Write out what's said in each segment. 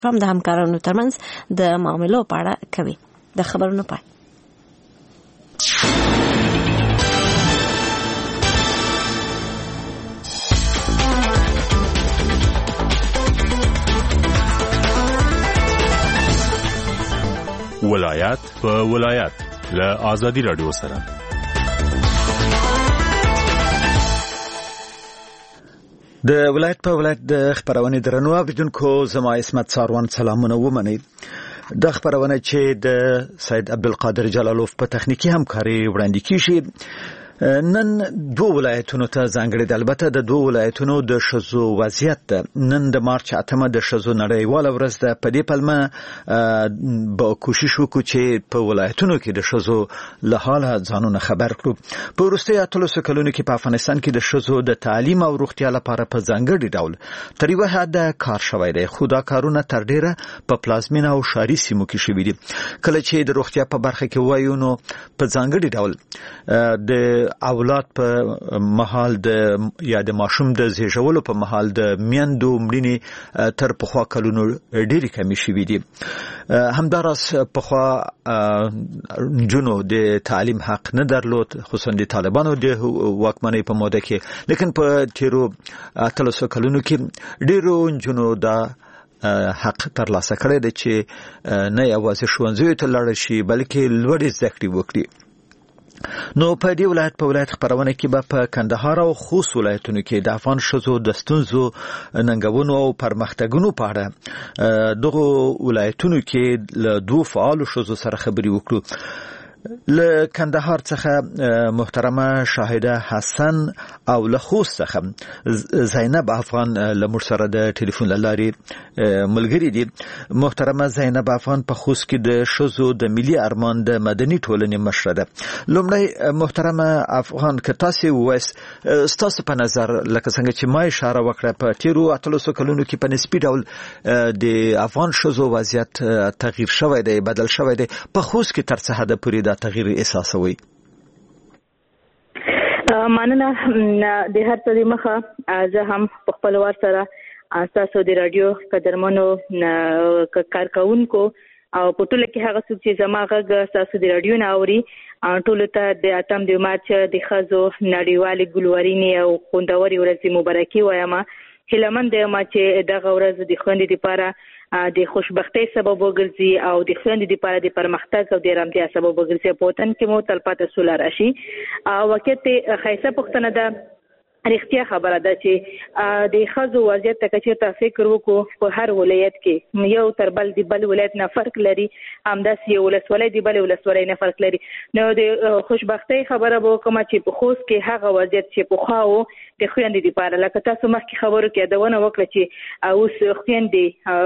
هم د همکارانو ترمنځ د معاملو په اړه کوي. د خبرونو پای. ولایت په ولایت له آزادي رادیو سره. د ولایت په ولایت د خبرونه درنو اوریدونکو زما اسمت ساروان سلامونه ومني. د خبرونه چې د سید عبدالقادر جلالوف په تخنیکی همکاري وړاندې کیږي. نن دوه ولایتونو ته ځانګړي د البته د دوه ولایتونو د شذو وضعیت نن د مارچ 8 د شذو نړیواله ورځ ده. په دې پلمه به کوشش وکړو چې په ولایتونو کې د شذو له حاله ځانونه خبر کړو. په وروستي 13 کلونو کې په افغانستان کې د شذو د تعلیم او روغتیا لپاره په ځانګړي ډول تر یوه حده کار شوی دی، خو دا کارونه تر ډیره په پلازمینه او ښاري سیمو کې شوي دي. کله چې د روغتیا په برخه کې وایو نو په ځانګړي ډول د اولاد په محل د یا د ماشوم د زیږولو په محل د میندو مړینې تر پخوا کلونو ډېری کمی شوي دي. همداراز پخوا جنو د تعلیم حق نه درلود، خصوصا د طالبانو د واکمنۍ په موده کې، لیکن په تیرو 13 کلونو کې ډېرو جنو دا حق ترلاسه کړی دی چې نه یوازې ښوونځیو ته لاړ شي بلکې لوړې زده کړې وکړي. نو په دې ولایت په ولایت خبرونه کې به په کندهار او خوست ولایتونو کې د افغان ښځو د ستونزو، ننګونو او پرمختګونو په اړه دغه ولایتونو کې له دوه فعالو ښځو سره خبرې وکړو. له کندهار څخه محترمه شاهده حسن او له خوست څخه زینب افغان له موږ سره د ټلیفون له لارې ملګري دي. محترمه زینب افغان په خوست کې د ښځو د ملي ارمان د مدني ټولنې مشره ده. لومړی محترمه افغان که تاسو وایس ستاسو په نظر لکه څنګه چې ما اشاره وکړه په تیرو 13 کلونو کې په نسبي ډول د افغان ښځو وضعیت تغییر شوی دی، بدل شوی دی. په خوست کې تر څه حده پورې تغییر احساسوي؟ مننه د هر څه د مخه زه هم په خپل وار سره تاسو د رادیو قدرمنو کارکونکو او په ټول کې هغه څوک چې زما غږ تاسو د رادیو نه اوري ټول ته د اتم د مارچ د ښځو نړیوالې ګلورینې او خوندورې ورځې مبارکي وایم. هیلمن د ما چې دغه ورځ د خوندې لپاره د خوشبختۍ سبب وګرځي او د خوندې لپاره د پرمختګ او د آرامتیا سبب وګرځي. په وطن کې مو تلپاتې سوله راشي. وخت خیسه پښتنه ده رښتیا خبره ده چې د ښځو وضعیت ته چې فکر وکړو په هر ولایت کې یو تر بل د بل ولایت نه فرق لري، همداسې یو ولسوالۍ د بل ولسوالۍ نه فرق لري. نو د خوشبختۍ خبره به وکړم چې په خوست کې هغه وضعیت چې پخوا و د خویندې لپاره لکه تاسو مخکې خبرو کې یادونه وکړه چې اوس خویندې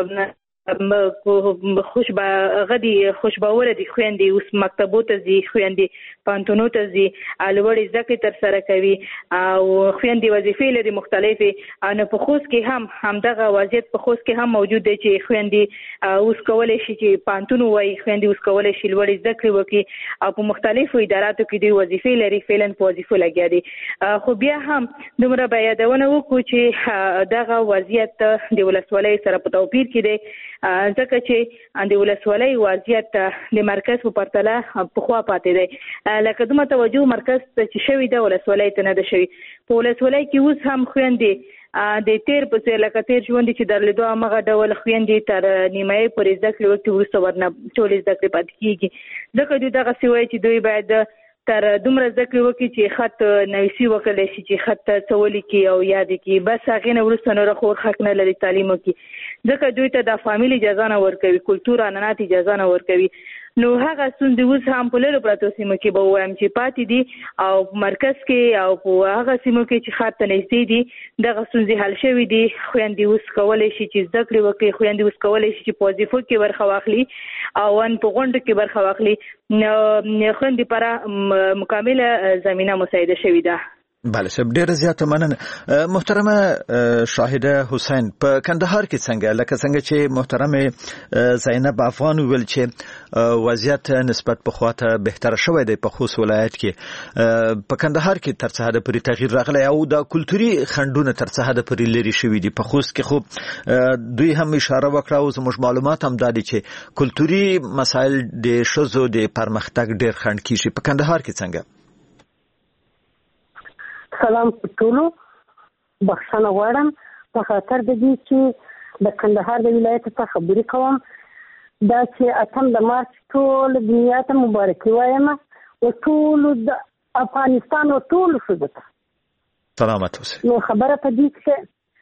خوشباوره دي، خویندې اوس مکتبو ته ځي، خویندې پانتونو ته ځي، لوړې زده کړې ترسره کوي او خویندې وظیفې لري مختلفې. نو په خوست کې هم همدغه وضعیت په خوست کې هم موجود دی چې خویندې اوس کولی شي چې پانتون ووایي، خویندې اوس کولی شي لوړې زده کړې وکړي او په مختلفو اداراتو کې دوی وظیفې لري، فعلا په وظیفو لګیا دي. خو بیا هم دومره به یادونه وکړو چې دغه وضعیت د ولسوالۍ سره په توپیر کې دی، ځکه چې د ولسوالۍ وضعیت د مرکز په پرتله پخوا پاتې دی. لکه دومره توجه مرکز ته چې شوي ده ولسوالۍ ته نه ده شوي. په ولسوالۍ کې اوس هم خویندې د تیر په څېر لکه تیر ژوند چې درلودو همغه ډول خویندې تر نیمایي پورې زده کړې وکړي، وروسته ورنه ټولې زده کړې پاتې کېږي. ځکه دوی دغسې وایي چې دوی باید تر دومره زده کړې وکړي چې خط نویسي وکړلی شي، چې خط څه ولیکي او یاد کړي، بس هغې نه وروسته نوره خور حق نه لري تعلیم وکړي. ځکه دوی ته د فامیل اجازه نه ورکوي، کلتور عنعنات اجازه نه ورکوي. نو هغه ستونزې اوس هم په لرو پرتو سیمو کې به ووایم چې پاتې دي او مرکز کې او په هغه سیمو کې چې ښار ته نږدې دي دغه ستونزې حل شوي دي. خویندې اوس کولی شي چې زده کړې وکړي، خویندې اوس کولی شي چې په وظیفو کې برخه واخلي او په غونډو کې برخه واخلي. خویندې لپاره مکمله زمینه مساعده شوې ده. بله صاحب ډیره زیاته مننه. محترمه شاهده حسین په کندهار کې څنګه چې محترمه زینب افغان ویل چې وضعیت نسبت په خواته بهتر شوی دی په خوست ولایت کې په کندهار کې تر څه حد پورې تغییر راغلی او د کلتوري خنډونه تر څه حد پورې لري شوی دي په خوست کې. خو دوی هم اشاره وکړه او زموږ معلومات هم دادي چې کلتوري مسایل د ښځو د پرمختګ ډیر خنډ کیږي. په کندهار کې څنګه؟ سلام ټولو، بخښنه غواړم په خاطر د دې چې د کندهار د ولایت څخه خبرې کوم. دا چې 8 د مارچ ټول دنیا ته مبارکي وایم او ټول د افغانستان او ټول ښځو ته سلامت اوسئ. نو خبره په دې کې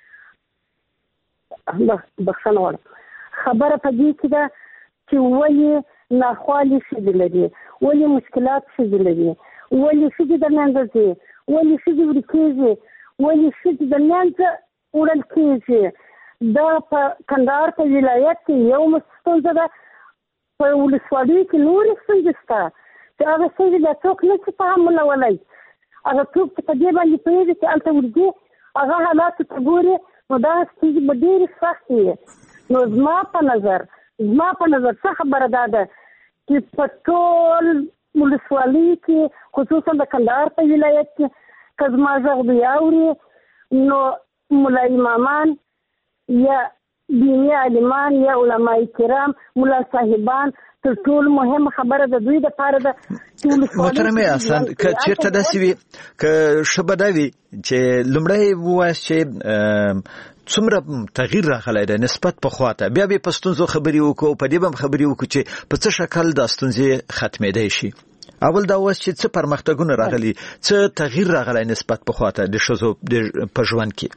بخښنه غواړم، خبره په دې کې ده چې ولې ناخوالې ښځې لري، ولې مشکلات ښځې لري، ولې ښځې د منځه ځي، ولې ښځې ورکېږي، ولې ښځې د منځه وړل کېږي. دا په کندهار په ولایت کې یو ستونزه ده، په ولسوالیو کې نورې ستونزې شته چې هغه ستونزې دا څوک نه شي تحملولی. هغه څوک چې په دې باندې پوهېږي چې هلته ورځي هغه حالاتو ته ګوري نو دا ستونزې به ډېرې سختې وي. نو زما په نظر څه خبره دا ده چې په ټول ولسوالیو کې خصوصا د کندهار په ولایت کې که زما غږ دوی اوري نو ملا امامان یا دیني عالمان یا علماء کرام ملا صاحبان تر ټول مهم خبره د دوی دپاره ده. محترمه اصلا که چېرته داسې وي که ښه به دا وي چې لومړی ووایاست چې څومره تغییر راغلی دی نسبت په خواته، بیا به په ستونزو خبرې وکړو او په دې به هم خبرې وکړو چې په څه شکل دا ستونزې ختمېدی شي. اول دا اوس چې څه پرمختګونه راغلي، څه تغییر راغلی نسبت په خواته د ښځو په ژوند کې؟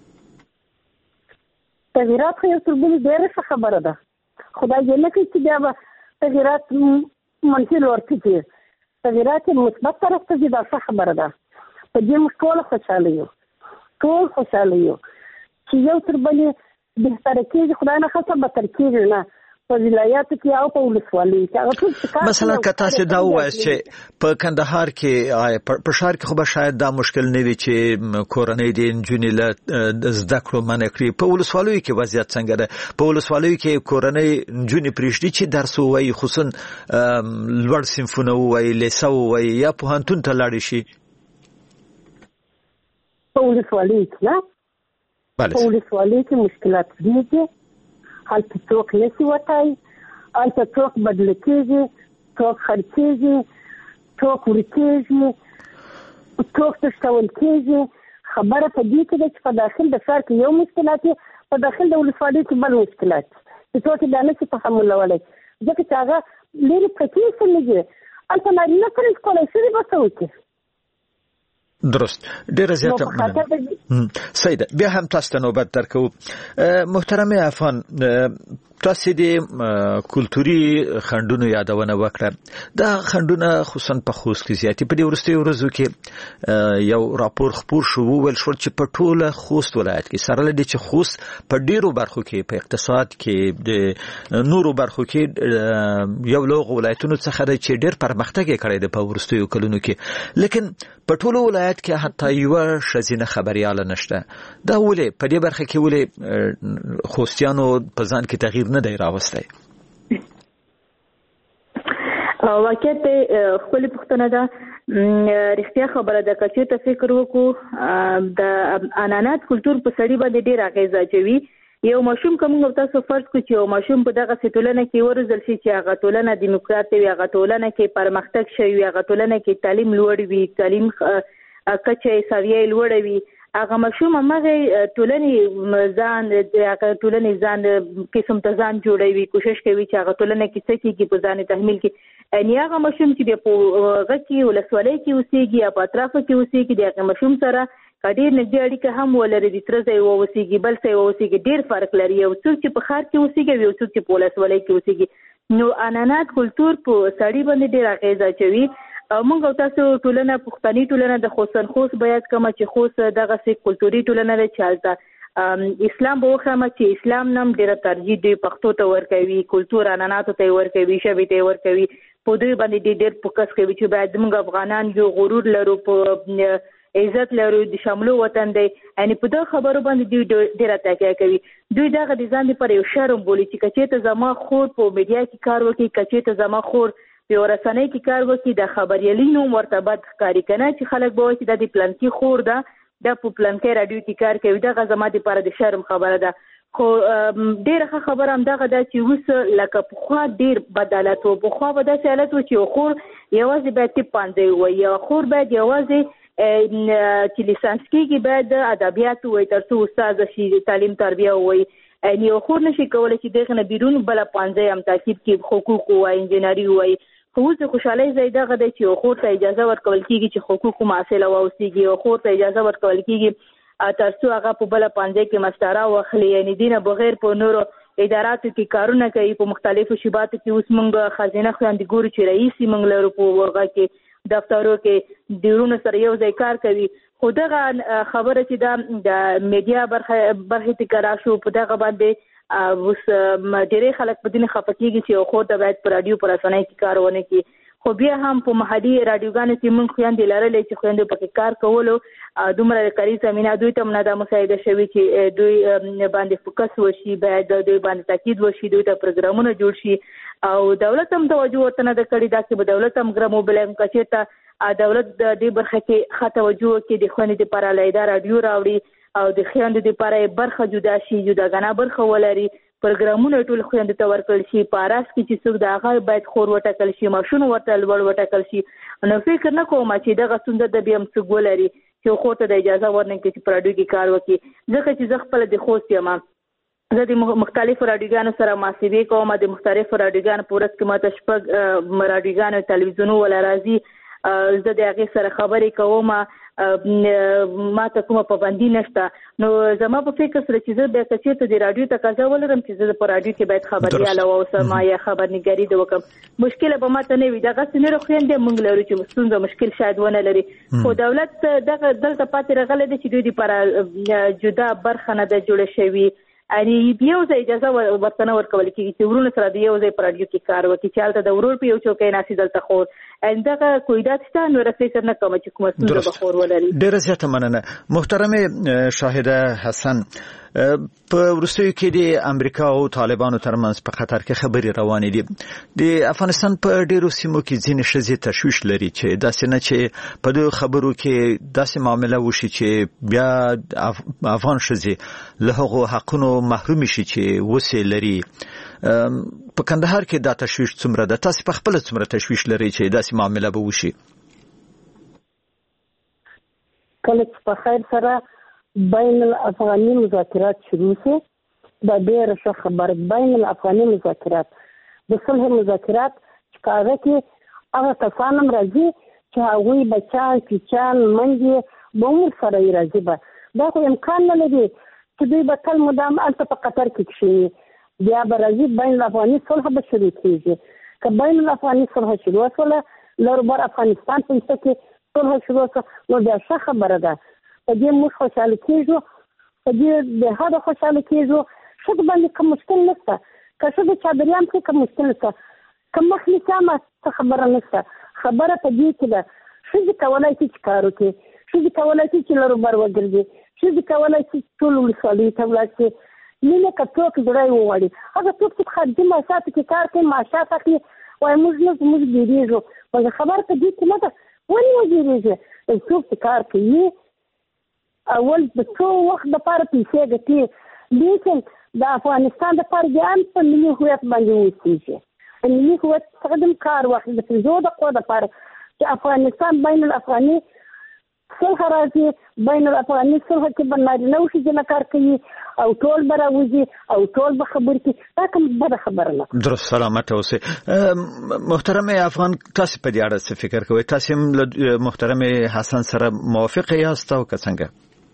تغییرات خو یو تر بلې ډېره ښه خبره ده، خدای دې نه کړي چې بیا به تغییرات منفي لور ته ځي. تغییرات یې مثبت طرف ته ځي، دا ښه خبره ده. په دې موږ ټول خوشحاله یو چې یو تر بلې بهتره کېږي، خدای نه خاصه بدتر کېږي نه په ولایاتو کې او په ولسوالیو کې. مثلا که تاسې دا ووایاست چې په کندهار کې په ښار کې خو به شاید دا مشکل نه وي چې کورنۍ د نجونې له زده کړو منع کړي. په ولسوالیو کې وضعیت څنګه ده؟ په ولسوالیو کې کورنۍ نجونې پرېږدي چې درس ووایي، خصوصا لوړ صنفونه ووایي، لیسه ووایي یا پوهنتون ته لاړې شي؟ په ولسوالیو کې نه، په ولسوالیو کې مشکلات کېږي. هلته څوک نشي وتی، هلته څوک بدله کېږي، څوک خرڅېږي، څوک ورکېږي، څوک تښتول کېږي. خبره په دې کې ده چې په داخل د ښار کې یو مشکلات وي، په داخل د ولسوالیو کې بل مشکلات چې څوک یې دا نشي تحملولی، ځکه چې هغه لرې پرتې سیمې دي. هلته نارینه څه نشي کولی، ښځې به څه وکړي؟ درست، ډیره زیاته سیده. بیا هم تاسو ته نوبت درکوو. محترمه افغان، تاسو د کلتوري خنډونو یادونه وکړه. دا خنډونه خصوصا په خوست کې زیاتې په دې وروستیو ورځو کې یو راپور خپور شو، وویل شول چې په ټوله خوست ولایت کې سره له دې چې خوست په ډیرو برخو کې په اقتصاد کې د نورو برخو کې یو له ولایتونو څخه دی چې ډیر پرمختګ یې کړی دی په وروستیو کلونو کې، لیکن په ټولو ولایت کې حتی یوه ښځینه خبریاله نشته. دا ولې په دې برخه کې ولې خوستیانو په ځان کې تغییر نه دی راوستی؟ واقعیت خپلې پوښتنه ده، رښتیا خبره ده. که چېرته فکر وکړو د عنعنات کلتور په سړي باندې ډېر اغېز اچوي. یو ماشوم که موږ تاسو فرض کړو چې یو ماشوم په دغسې ټولنه کې وروزل شي چې هغه ټولنه دیموکرات وي، هغه ټولنه کې پرمختګ شوی وي، هغه ټولنه کې تعلیم لوړ وي، تعلیم کچه یې سویه یې لوړه وي، هغه ماشوم همغه ټولنې ځان قسم ته ځان جوړوي، کوشش کوي چې هغه ټولنه کې څه کېږي په ځان تحمیل کې. یعنې هغه ماشوم چې په هغه کې ولسوالۍ کې اوسېږي یا په اطرافو کې اوسېږي، د هغه ماشوم سره که ډېر نږدې اړیکه هم ولري، د تره ځای واوسېږي، بل ځای واوسېږي، ډېر فرق لري. یو څوک چې په ښار کې اوسېږي او یو څوک چې په ولسوالۍ کې اوسېږي. نو عنعنات کلتور په سړي باندې ډېر اغېز اچوي. موږ او تاسو ټولنه پښتني ټولنه د خوست بیات کومه چې خوست دغسې کلتوري ټولنه ده چې هلته اسلام به وښیمه چې اسلام نم ډېره ترجیح دوی پښتو ته ورکوي، کلتور عنعناتو ته یې ورکوي، ژبې ته یې ورکوي. په دوی باندې ډېر فوکس کوي چې باید موږ افغانان یو غرور لرو په عزت لرو د شاملو وطن دی یعنی په دغه خبرو باندې دوی ډېره تاکید کوي. دوی دغه د ځان لپاره یو شرم بولي چې کچېته زما خور په میډیا کې کار وکړي، کچېته زما خور په رسنۍ کې کار وکړي، د خبریالۍ نوم ورته بد ښکاري که نه چې خلک به وایي چې دا د پلانکي خور ده، دا په پلانکي راډیو کې کار کوي. دغه زما دپاره د شرم خبره ده. خو ډېره ښه خبره همدغه ده چې اوس لکه پخوا ډېر بد حالت و. پخوا به داسې حالت و چې یو خور یوازې باید طب پوهنځی ووایي، یو خور باید یوازې چې لیسانس کېږي باید ادبیات ووایي تر څو استاده شي، تعلیم تربیه ووایي. یعنې یو خور نشي کولی چې دغه نه بیرون بله پوهنځی هم تعقیب کړي، حقوق ووایي، انجینري ووایي. خو اوس د خوشحالۍ ځای دغه دی چې یو خور ته اجازه ورکول کېږي چې حقوقو محصله واوسېږي، یو خور ته اجازه ورکول کېږي تر څو هغه په بله پوهنځۍ کې مسطره واخلي. یعنې دې نه بغیر په نورو اداراتو کې کارونه کوي. په مختلفو شیباتو کې اوس موږ خزینه خویندې ګورو چې رئیس یې موږ لرو، په هغه کې دفترو کې د ورونو سره یو ځای کار کوي. خو دغه خبره چې د میډیا برخې ته کرا شو، په دغه باندې اوس ډېری خلک په دې خفه کېږي چې یو خور ته باید په راډیو په رسنۍ کې کار ونه کړي. خو بیا هم په محلي راډیوګانو کې موږ خویندې لرلې چې خویندو پکې کار کولو دومره کاري زمینه دوی ته هم نه ده مساعده شوې چې دوی باندې فوکس وشي، باید دوی باندې تاکید وشي، دوی ته پروګرامونه جوړ شي او دولت هم توجه ورته نه ده کړې. دا چې به دولت هم ګرم وبلم که چېرته دولت د دې برخه کې ښه توجه وکړي، د خویندې دپاره علیحده راډیو راوړي او د خویندو دپاره برخه جدا شي، جداګانه برخه ولري، پروګرامونه ټول خویندو ته ورکړل شي. په اراس کې چې څوک د هغه باید خور وټاکل شي، ماشوم ورته لوړ وټاکل شي. نو فکر نه کوم چې دغه ستونزه د بیا هم څوک ولري چې خور ته د اجازه ورنکړي چې په راډیو کې کار وکړي. ځکه چې زه خپله د خوست یم، زه د مختلفو راډیوګانو سره محاسبې کوم، د مختلفو راډیوګانو په ورځ کې ماته 6 راډیوګانو تلویزیونو ولا راځي، زه د هغې سره خبرې کوم، ما ته کومه پابندي نشته. نو زما په فکر سره چې زه بیا که چېرته د راډیو تقاضا ولرم چې زه په راډیو کې باید خبریاله واوسم یا خبرنګاري د وکړم، مشکله به ماته نه وي. دغسې نورې خویندې موږ لرو چې ستونزه مشکل شاید ونه لري. خو دولت دلته پاتې راغلی دی چې دوی دپاره جدا برخه نه ده جوړه شوې. یعنې یو ځای اجازه ورته نه ورکول کېږي چې ورونو سره د یو ځای په راډیو کې کار وکړي، چې هلته د ورور په یو چوکۍ ناستې دلته خور. دغه قیودات شته، نو فکر نه کومه چې کومه ستونزه به خور ولري. ډېره زیاته مننه. محترمې شاهده حسن، په وروستیو کې د امریکا او طالبانو ترمنځ په خطر کې خبرې روانې دي. د افغانستان په ډېرو سیمو کې ځینې ښځې تشویش لري چې داسې نه چې په دې خبرو کې داسې معامله وشي چې بیا افغان ښځې له هغو حقونو محروم شي چې وسې لري. په کندهار کې دا تشویش څومره ده؟ تاسو په خپل څومره تشویش لري چې داسې معامله به وشي؟ کله چې په خیر سره بین الافغاني مذاکرات شروع شي، دا ډېره ښه خبره. بین الافغاني مذاکرات د صلح مذاکرات چې کاغه کې هغه کسان هم راځي چې هغوی بچیان پیچیان منډې به هم سره یې راځي. به دا خو امکان نه لري چې دوی به تل مدام هلته په قطر کې کښېني. بیا به راځي بین الافغاني صلح به شروع کېږي. که بین الافغاني صلح شروع شوله، لروبر افغانستان په حصه کې صلح شروع شوه، نو بیا ښه خبره ده. په دې موږ خوشحاله کېږو، په دې د حده خوشحاله کېږو. ښځو باندې کوم مشکل نشته، که ښځو چادریان پرې کوم مشکل نشته، که مخ نیسیامه څه خبره نشته. خبره په دې کې ده ښځې کولی شي چې کار وکړي، ښځې کولی شي چې لروبر وګرځي، ښځې کولی شي ټول ولسوالیو ته ولاړ شي. مینه که څوک زړه یې وغواړي، هغه څوک چې په خارجي معاشاتو کې کار کوي معاشات اخلي، وایي موږ نه زموږ ډېرېږو. مګر خبره په دې کې نه ده. ولې وډېرېږي؟ څوک چې کار کوي اول د څو وخت دپاره پیسې ګټي، لیکن د افغانستان دپاره بیا هم په ملي هویت باندې اوسېږي. د ملي هویت څخه د کار واخلي د 5 دقیقو دپاره چې افغانستان بین الافغاني صلح راځي. بین الافغاني صلح کې به نارینه او ښځینه کار کوي او ټول به راوځي او ټول به خبرې کوي. دا کوم بده خبره نه. درست، سلامت اوسئ. محترمې افغان، تاسو په دې اړه څه فکر کوئ؟ تاسو هم له محترمې حسن سره موافق یاست او که څنګه؟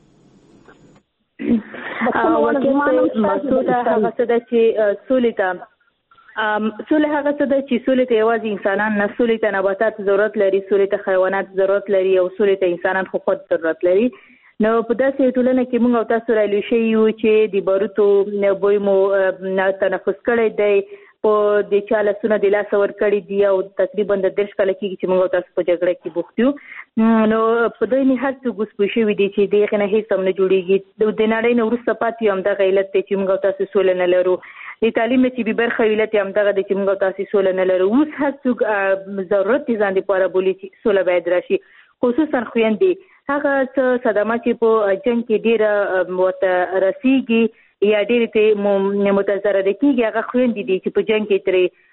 مسعوده هغه څه ده چې سولې ته هغه څه ده چې سولې ته یوازې انسانان نه، سولې ته نباتات ضرورت لري، سولې ته حیوانات ضرورت لري او سولې ته انسانان خو خود ضرورت لري. نو په داسې ټولنه کې موږ او تاسو رایلو شوي یو چې د باروتو بوی مو تنفس کړی دی په د چالسونه د لاس ور کړی دی او تقریبا د 10 کال کې چې موږ تاسو په جګړه کې بوخت یو نو په دې نه هر څه ګوسپوشي وي دي چې دغه نه هیڅ هم نه جوړیږي د نړۍ نو ورسته پاتې هم د غیلت چې موږ تاسو سول نه لرو د تعلیم چې به برخه ویلت هم دغه د چې موږ تاسو سول نه لرو اوس هر څه ضرورت دي ځان لپاره بولی چې سول باید راشي خصوصا خويندې هغه څه صدمات چې په جنگ کې ډیره ورته رسیږي یا ډېر ته متضرر کیږي هغه خويندې دي چې په جنگ کې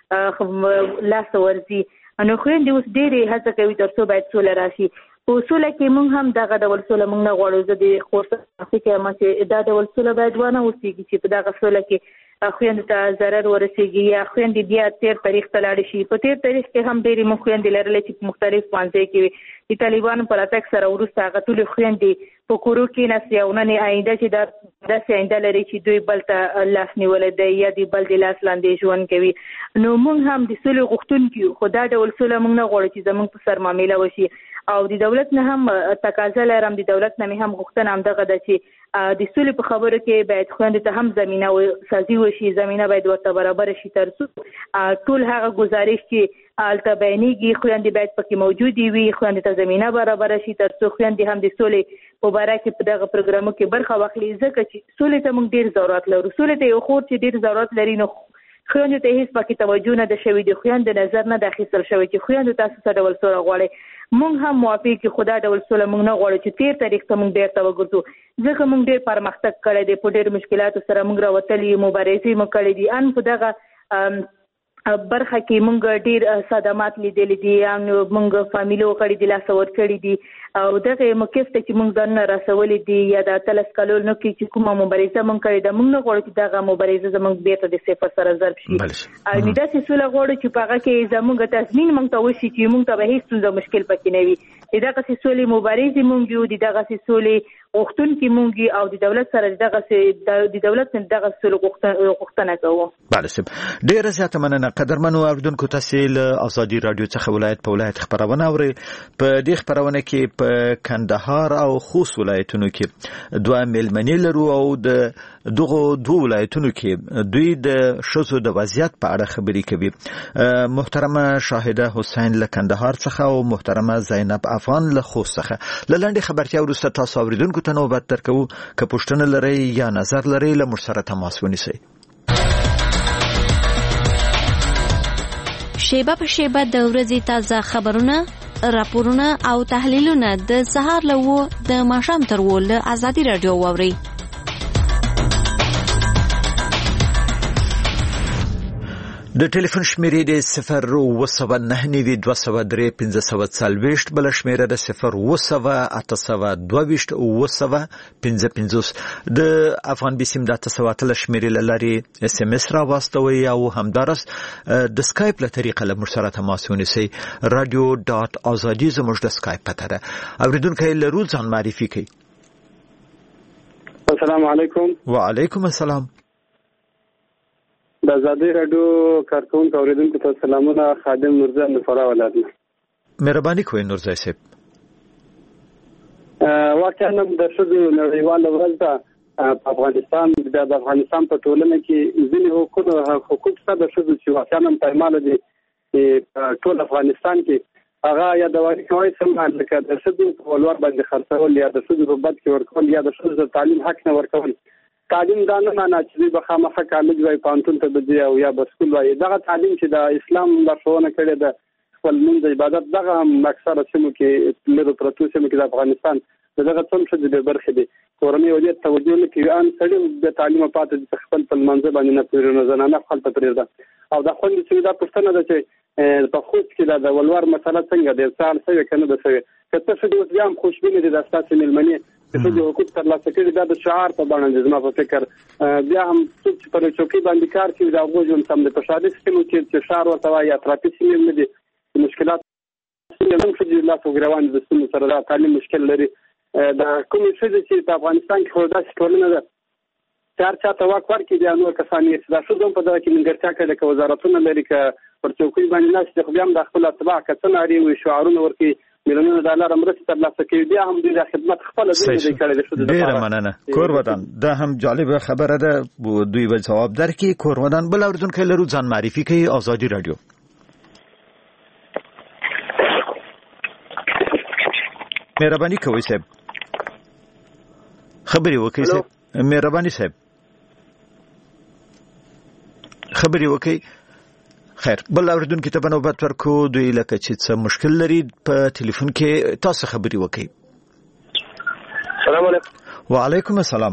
ترې لاس ورځي نو خويندې اوس ډېرې هڅه کوي ترڅو باید سوله راشي په سوله کې موږ هم دغه ډول سوله موږ نه غواړو زه د خور څخه فکر چې دا ډول سوله باید ونه اوسېږي چې په دغه سوله کې خويندې ته ضرر ورسېږي یا خويندې بیا تیر تاریخ ته لاړ شي په تیر تاریخ کې هم ډېرې موږ خويندې لرلې چې په مختلف ښوونځیو کې د طالبانو پر اتاک سره وروسته هغه ټولې خويندې په کورو کې ناستې او نن آینده چې داسې آینده لري چې دوی بل ته لاس نیولی دی یا د بل د لاس لاندې ژوند کوي نو موږ هم د سولې غوښتونکي یو خو دا ډول سوله موږ نه غواړو چې زموږ په سر معامله وشي او د دولت نه هم تقاضا لرم د دولت نه هم غوښتنه هم دغه ده چې د سولې په خبرو کې باید خويندې ته هم زمينه سازي وشي زمينه باید ورته برابر شي ترڅو ټول هغه گزارش چې الته بیانېږي خويندې باید پکې موجودي وي خويندې ته زمينه برابر شي ترڅو خويندې هم د سولې په باره کې په دغه پروګرامو کې برخه واخلي ځکه چې سولې ته موږ ډېر ضرورت لرو سولې ته یو خور چې ډېر ضرورت لري نو خويندې ته هیڅ پکې توجه نه ده شوې د خويندې نظر نه ده اخیستل شوی چې خويندې تاسو څه ډول سوله غواړئ موږ هم موافق یو خدا ډول سوله موږ نه غواړو چې تیر تاریخ ته موږ بیرته وګرځو ځکه موږ ډېر پرمختګ کړی دی په ډېر مشکلاتو سره موږ راوتلي مبارزې مو کړې دي ان په دغه برخه کې موږ ډېر صدمات لیدلې دي یعنې موږ فامیلو کړي دي لاس ور کړي دي او دغه مکف ته چې موږ ځان رسولې دي یا د تلس کالو نو کې چې کومه مبارزه موږ کړې ده موږ نه غواړو چې دغه مبارزه زموږ بیرته د صفر سره ضرب شي او دا چې سوله غواړو چې په هغه کې زموږ تضمین موږ ته وشي چې موږ ته به هیڅ څه مشکل پکې نه وي دغه سولې مبارزې موږ یو دغه سولې غوښتونکي موږ او د دولت سره د دولت دغه سولې غوښتنه کوو. بله سم ډیره زیاته مننه قدرمنو اوریدونکو تاسو له ازادي رادیو څخه ولایت په ولایت خبرونه اورئ په دې خبرونه کې په کندهار او خوست ولایتونو کې دوه ملمنې لرو او د دغه دوه ولایتونو کې دوی د شوزو د وضعیت په اړه خبرې کوي. محترمه شاهده حسین له کندهار څخه او محترمه زینب افغان له خوست څخه لنډه خبرتیا وروسته تاسو اوریدونکو ته نوبت درکوو که پوښتنه لرئ یا نظر لرئ له موږ سره تماس ونیسئ. شیبه په شیبه د ورځې تازه خبرونه راپورونه او تحلیلونه د سهار له 9 د ماښام تر 10 له ازادي رادیو واورئ. د ټلیفون شمیرې د 02992031540 بل شمیره د 0808225 د افغان بیسیم د 900 شمیرې لاري اس ام اس را واستوي او همدارس د سکایپ له طریقه له مرسته تماس ونیسئ. radio.azadi زموږ د سکایپ پته ده. اوریدونکو له روز ځان معرفي کړئ. السلام علیکم. وعلیکم السلام. د ازادي رادیو کارکونکو اوریدونکو ته سلامونه. خادم مرزا نفرا ولادت. مهرباني کوئ نورزای صاحب. واقعا د شذو نړیواله ورځ په افغانستان د افغانستان په ټولنه کې ځینې حقوق شته د شذو چې واقعا پایمال دي په ټول افغانستان کې هغه یا د وایي کوي سم لکه د شذو په ولور باندې خرڅول یا د شذو په بد کې ورکول یا د شذو تعلیم حق نه ورکول. تعلیم دا نه معنی چې به خامخا کالج وای پانتون ته بدی او یا بسکول وای دغه تعلیم چې د اسلام لارښوونه کړې ده خپل منځ عبادت دغه اکثره سیمو کې لرو پروتو سیمو کې د افغانستان دغه څوم څه د برخې دي کورنۍ ولې توجه نه کوي ان سړي د تعلیم پاتې خپل منځ باندې نه پوره نه زنانه خپل پرېږده او د خوند چې دا پښتنه ده چې په خوست کې د ولور مسله څنګه د سال سوي کنه د سوي کته څه د اوسګام خوشبینه دي د اساسي ملمنې چې د حقوق ترلاسه کړي دا د شعار په باندې زما په فکر بیا هم څوک پر چوکۍ باندې کار کوي دا غوښتل سم د پښادي سیمو کې شعار ورته وايي اطرافي سیمې نه دي مشکلات هم چې لا څوګروان د سیمو سره دا تعلیم مشکل لري دا کومې څه چې په افغانستان کې خو داسې ټولنه ده چار چاته واک ورکړي د نور کسانې دا شو دوم په دغه کې منګرچا کړي د وزارتونو لري ک پر چوکۍ باندې ناس خو بیا هم د خپل اتباع کسان لري او شعارونه ورکړي میلیونونو ډالر مرستې ترلاسه کوي. بیا هم دوی د خدمت خپله دوی نه دی کړی د ښځو ډېره مننه کور ودان. دا هم جالبه خبره ده، دوی به ځواب درکړي. کور ودان بل اورېدونکی لرو، ځان معرفي کوي. ازادي راډیو. مهرباني کوئ صاحب، خبرې وکړئ صاحب. مهرباني صاحب خبرې وکړئ. خیر، بل اوریدونکو ته به نوبت ورکو. دوی لکه چې څه مشکل لري په ټلیفون کې، تاسو خبرې وکړئ. السلام علیکم. وعلیکم السلام.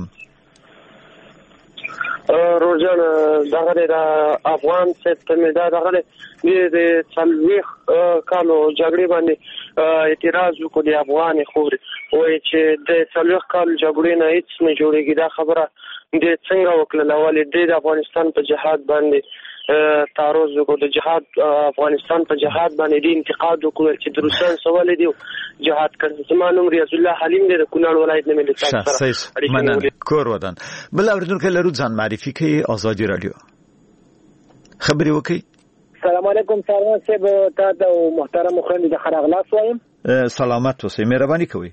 روزان دغه د افغان سیستم دغه د 40 کالو جګړې باندې اعتراض وکړ د افغان خوري، وایي چې د 40 کالو جګړې نه هیڅ نه جوړېږي. دا خبره د څنګه وکړه ولې د افغانستان په جهاد باندې تعرض وکړ، د جهاد افغانستان په جهاد باندې د انتقاد وکړ چې د روسان سوال دی جهاد کړ. زما نوم ریاض الله حلیم دی، د کونړ ولایت نه مې تاسو سره مننه. کور ودان بل اوریدونکو لرو، ځان معرفي کوي. ازادي راډیو خبرې وکړئ. السلام علیکم ساروان صاحب، تا د محترم خويندې د خراغلاس وایم. سلامت اوسئ، مهرباني کوئ.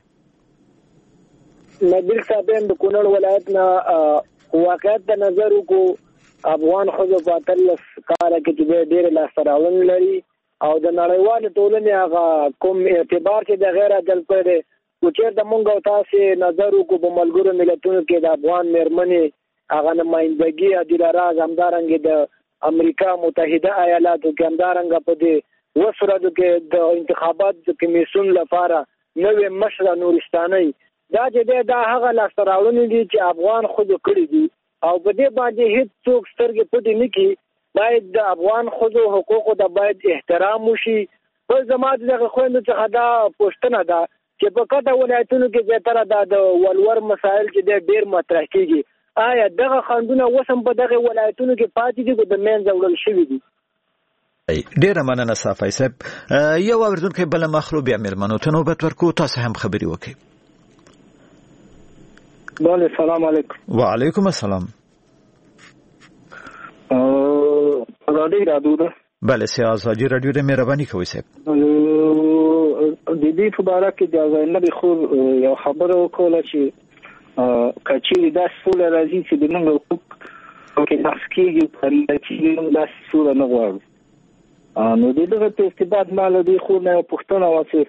نبیل صاحب د کونړ ولایت نه واقعیت د نظر کو افغان خزو په 13 کال کې چې ډېر لاسته راوړنې لري او د نړیوال ټولنې هغه کوم اعتبار چې د غیر عدل پر وچیر د مونږ او تاسو نظر کو په ملګرو ملتونو کې د افغان مېرمنې هغه نمائندګي عادل راز همدارنګ د امریکا متحده ایالاتو کې همدارنګ په دې وسرادو کې د انتخابات د کمیسیون لپاره نوې مشره نورستاني دا چې دا هغه لاسته راوړنې دي چې افغان خود کړی دي او په دې باندې هیڅ څوک سترګې پټې نه کړي. باید د افغان خودو حقوقو د باید احترام وشي. په زماد دغه خويندو څخه دا پوښتنه ده چې په کټه ولایتونو کې زیاتره د ولور مسایل چې ډېر مطرح کیږي، آیا دغه خندونه وسم په دغه ولایتونو کې پاتې دي که د منځه وړل شوي دي؟ ډېره مننه صافی صاحب. یو اوریدونکی بل مخلو بیا مېرمنو ته نوبت ورکو. تاسو هم خبرې وکړئ. بله سلام علیکم. وعلیکم السلام. ازادي راډیو ده. بله سي ازادي راډیو ده، مهرباني کوئ صاحب. د دې په اړه کې د نبی خو یو خبره وکړه چې کچېری دا سوله راځي چې د موږ حقوق کې نسکیږي په چې موږ دا سوله نه غواړو. نو دغه په استباد مال دی خو نه پښتنه واسه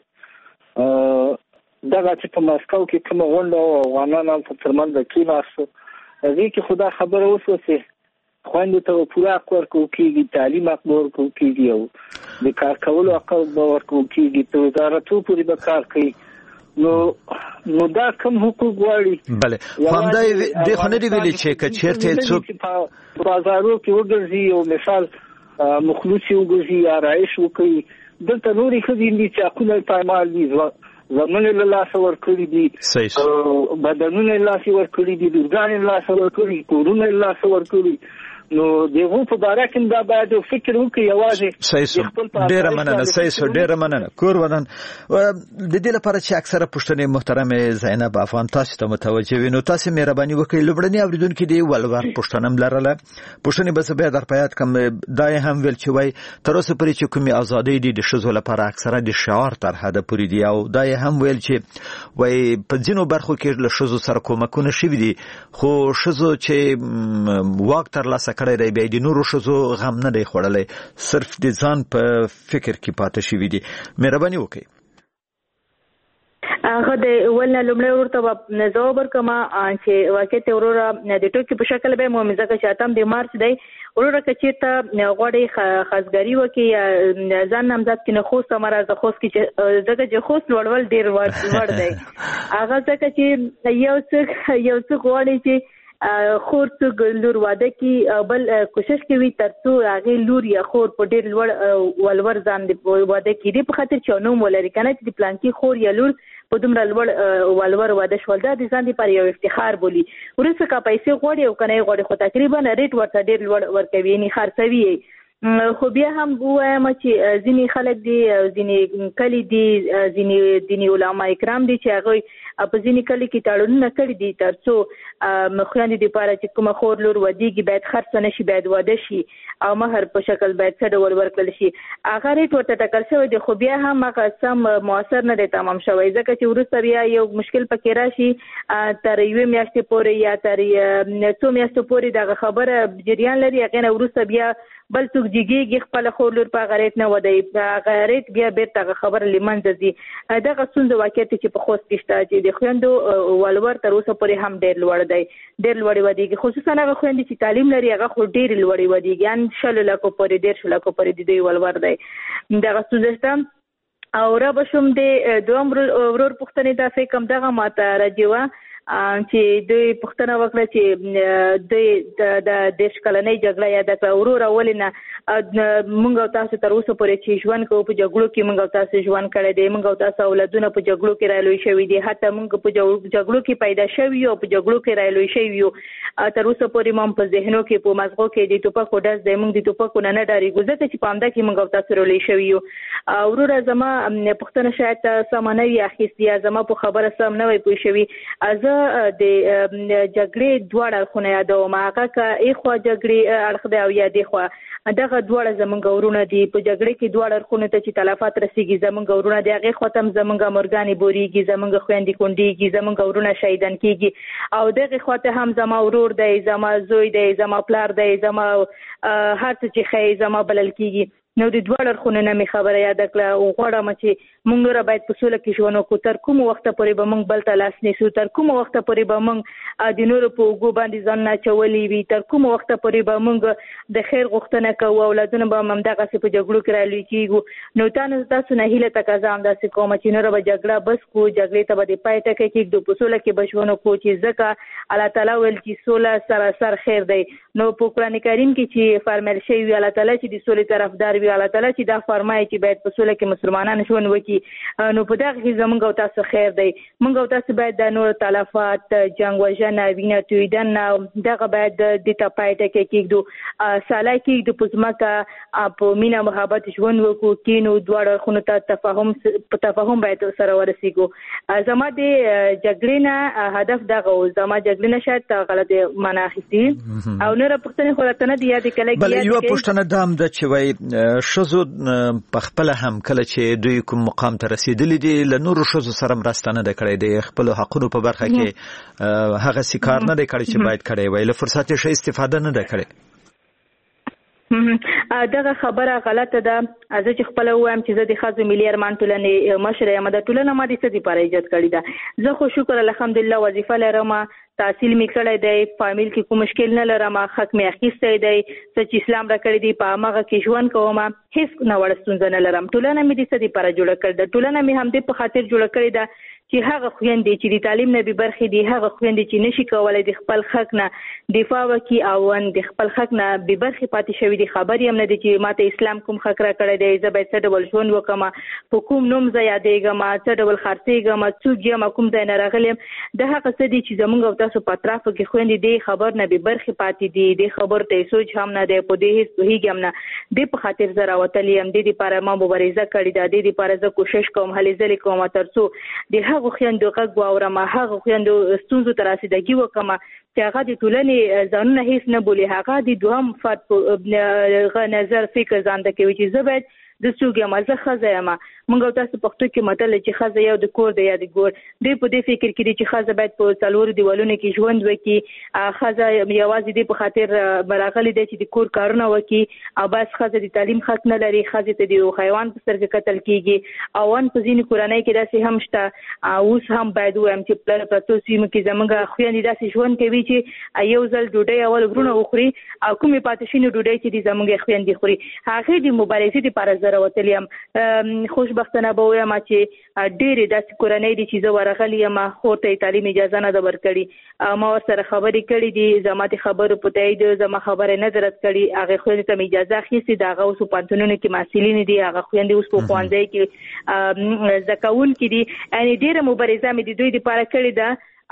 دغه چې په مسکو کې کوم غونډه او افغانانو په ترمنځ کې ناسو هغه کې خدا خبره وسوسه خويندو ته پورا کور کو کېږي، تعلیم اکبر کو کېږي او د کار کولو عقل باور کو کېږي، ته وزارتو پوری به کار کوي. نو دا کوم حقوق غواړي؟ بله همدای د خو نه دی ویلي چې کچېرته څوک په بازارو کې وګرځي او مثال مخلوصي وګرځي یا رایش وکړي. دلته نوري خدي دي چې خپل پایمال دي، زمونه الله سور کړی دي، بدنونه الله سور کړی دي، دورګان الله سور کړی، کورونه الله سور کړی. نو دغه په اړه کې دا باید فکر وکړي. یوازې ډېر مننه سایسو، ډېر مننه کور ودان. د دې لپاره چې اکثره پښتنې محترم زینب افغان تاسو ته متوجه وي، نو تاسو مهرباني وکړئ لومړني اوریدونکو دی ولور پښتنم لرله پښتنې بس به در پیات کم دای هم ویل چې وای تر اوسه پرې چې کومي ازادي دي د شذو لپاره اکثره د شعار تر حد پورې دی او دای هم ویل چې وای په ځینو برخو کې له شذو سره کومکونه شوي دي، خو شذو چې واک تر لاسه کړی دی بیا د نورو شذو غم نه دی خوړلی، صرف د ځان په فکر کې پاتې شوي دي. مهرباني وکړئ. هغه د ولنه لومړی ورته جواب ورکما چې واقعیت وروره د ټوکی په شکل به مومزه کې شاتم د مارچ دی وروره چې ته غوړې خاصګری وکي ځان نامزد کې نه خوست مرز خوست کې دغه چې خوست لوړول ډیر ور دی. هغه ځکه چې یو څه غوړې چې خور څو لور واده کی بل کوشش کوي ترڅو هغه لور یا خور په ډیر لوړ ولور ځان دی واده کی دی په خاطر چې نو مولري کنه چې پلان کې خور یا لور په دومره لوړ ولور واده شول دا د ځان لپاره یو افتخار بولی. ورسره کا پیسې غوړي او کنه غوړي خو تقریبا ریټ ورته ډیر لوړ ورکوي نه خرڅوي. خو بیا هم وایم چې ځینې خلک دي ځینې کلی دي ځینې دیني علما کرام دي چې هغه په ځینې کلی کې تړونونه کړي دي ترڅو خویندې دپاره چې کومه خور لور ودیږي باید خرڅ نه شي باید واده شي او مهر په شکل باید څه ډول ورکړل شي هغه ریټ ورته ټاکل شوی دی خو بیا هم هغه سم مؤثر نه دی تمام شوی ځکه چې وروسته بیا یو مشکل پکې راشي تر 1 میاشتې پورې یا تر 2 میاشتو پورې دغه خبره جریان لري هغې نه وروسته بیا بل څوک جګېږي خپله خور لور په هغه ریټ نه ودی هغه ریټ بیا بېرته هغه خبره له منځه ځي دغه ستونزه واقعیت دی چې په خوست کې شته چې د خویندو ولور تر اوسه پورې هم ډېر لوړ دی ډېر لوړې ودیږي خصوصا هغه خویندې چې تعلیم لري هغه خو ډېرې لوړې ودیږي ان 100 لکو پورې 150 لکو پورې د دوی ولور دی دغه ستونزه شته او را به شوم د دویم ورور پوښتنې داسې کوم دغه ماته راځي وه چې دوی پوښتنه وکړه چې دوی د 10 کلنۍ جګړه یاد کړه وروره ولې نه موږ او تاسو تر اوسه پورې چې ژوند کوو په جګړو کې موږ او تاسو ژوند کړی دی موږ او تاسو اولادونه په جګړو کې رالوی شوي دي حتی موږ په جګړو کې پیدا شوي یو په جګړو کې رالوی شوي یو تر اوسه پورې مو په ذهنو کې په مزغو کې د ټوپکو ډز دی موږ د ټوپکو نه ډارېږو ځکه چې په همدا کې موږ او تاسو رالوی شوي یو وروره زما پوښتنه شاید سمه نه وي اخیستې یا زما په خبره سم نه وی پوه شوي زه د جګړې دواړه اړخونه یادوم هغه که ایخوا جګړې اړخ دی او یا دیخوا دغه دواړه زمونږ ورونه دي په جګړې کې دواړه اړخونو ته چې تلفات رسیږي زمونږ ورونه دي هغې خوا ته هم زمونږ مورګانې بورېږي زمونږ خویندې کونډېږي زمونږ ورونه شهیدان کېږي او دغې خوا ته هم زما ورور دی زما زوی دی زما پلار دی زما هر څه چې ښایي زما بلل کېږي نو د دواړو اړخونو نه مې خبره یاده کړه او غواړم چې موږ نوره باید په سوله کې ژوند وکړو تر کومه وخته پورې به موږ بل ته لاس نیسو تر کومه وخته پورې به موږ د نورو په اوږو باندې ځانونه اچولي وي تر کومه وخته پورې به موږ د خیر غوښتنه کوو اولادونه به هم همدغسې په جګړو کې رالوی کېږو نو تاسو نه هیله تقاضا همداسې کومه چې نوره به جګړه بس کړو جګړې ته به د پای ټکی کېږدو په سوله کې به ژوند وکړو چې ځکه الله تعالی ویل چې سوله سراسر خیر دی نو په قرآن کریم کې چې فرمایل شوي وي الله تعالی چې د سولې طرفدار وي الله تعالی چې دا فرمایي چې باید په سوله کې مسلمانان ژوند وکړي نو په دغه کې زموږ او تاسو خیر دی موږ او تاسو باید د نور تلفات جنګ وژنه وینه تویدنه دغه باید د ته پای ټکی کېږدو سالی کېږدو په ځمکه په مینه محبت ژوند وکړو کینو دواړو اړخونو ته په تفاهم باید سره ورسېږو زما د جګړې نه هدف دغه و زما جګړې نه شاید غلطې معنا اخیستي او نوره پوښتنې خو راته نه دي یادې کله بله یوه پوښتنه دا هم ده چې وایي ښځو پخپله هم کله چې دوی کوم مقام ته رسېدلي دي له نورو ښځو سره مرسته نه ده کړې د خپلو حقونو په برخه کې هغسې کار نه دی کړی چې باید کړی وای له فرصت یې ښه استفاده نه ده کړې دغه خبره غلطه ده زه چې خپله ووایم چې زه د ښځو ملي ارمان ټولنې مشره یم د ټولنه ما د څه دپاره ایجاد کړې ده زه خو شکر الحمدلله وظیفه لرم تحصیل مې کړی دی فامیل کې کوم مشکل نه لرم حق مې اخیستی دی څه چې اسلام راکړی دی په هماغه کې ژوند کوم هېڅ ناوړه ستونزه نه لرم ټولنه مې د څه دپاره جوړه کړې ده ټولنه مې همدې په خاطر جوړه کړې ده چې هغه خویندې چې د تعلیم نه بې برخې دي هغه خویندې چې نشي کولی د خپل حق نه دفاع وکړي او د خپل حق نه بې برخې پاتې شوي دي خبر یې هم نه دي چې ما ته اسلام کوم حق راکړی دی زه باید څه ډول ژوند وکړم په کوم نوم زه یادېږم څه ډول خرڅېږم څوک یم کوم ځای نه راغلی یم د هغه څه دي چې زموږ او تاسو په اطرافو کې خویندې دې خبر نه بې برخې پاتې دي دې خبر ته یې سوچ هم نه دی په دې هېڅ پوهېږي هم نه دې په خاطر زه راوتلی یم دې دپاره ما مبارزه کړې ده دې دپاره زه کوشش کوم هلې ځلې کوم تر څو د هغو خویندو غږ واورم هغه خویندو ستونزو ته رسیدګي وکړم چې هغه د ټولنې ځانونه هېڅ نه بولي هغه د دوهم فرد په نظر فکر ځان ته کوي چې زه باید د څوک یم زه ښځه یم موږ او تاسو پښتو کې متل چې ښځه یو د کور دی یا د ګور دوی په دې فکر کې دي چې ښځه باید په څلورو دیوالونو کې ژوند وکړي ښځه یوازې دې په خاطر راغلې دی چې د کور کارونه وکړي او بس ښځه د تعلیم حق نه لري ښځې ته د یو حیوان په سترګه کتل کېږي او ان په ځینې کورنۍ کې داسې هم شته اوس هم باید ووایم چې په پرتو سیمو کې زموږ خویندې داسې ژوند کوي چې یو ځل ډوډۍ اول وروڼه وخوري او کومې پاتې شوې ډوډۍ چې د زموږ خویندې خوري هغې د مبارزې دپاره زه راوتلی یم خوشبختانه به ووایم چې ډېرې داسې کورنۍ دي چې زه ورغلی یم خور ته یې تعلیم اجازه نه ده ورکړې ما ورسره خبرې کړې دي زما د خبرو په تایید زما خبره نه ده رد کړې هغې خویندې ته مې اجازه اخیستې ده هغه اوس په پوهنتونونو کې محصلینې دي هغه خویندې اوس په ښوونځیو کې زده کوونکي دي یعنې ډېره مبارزه مې د دوی دپاره کړې ده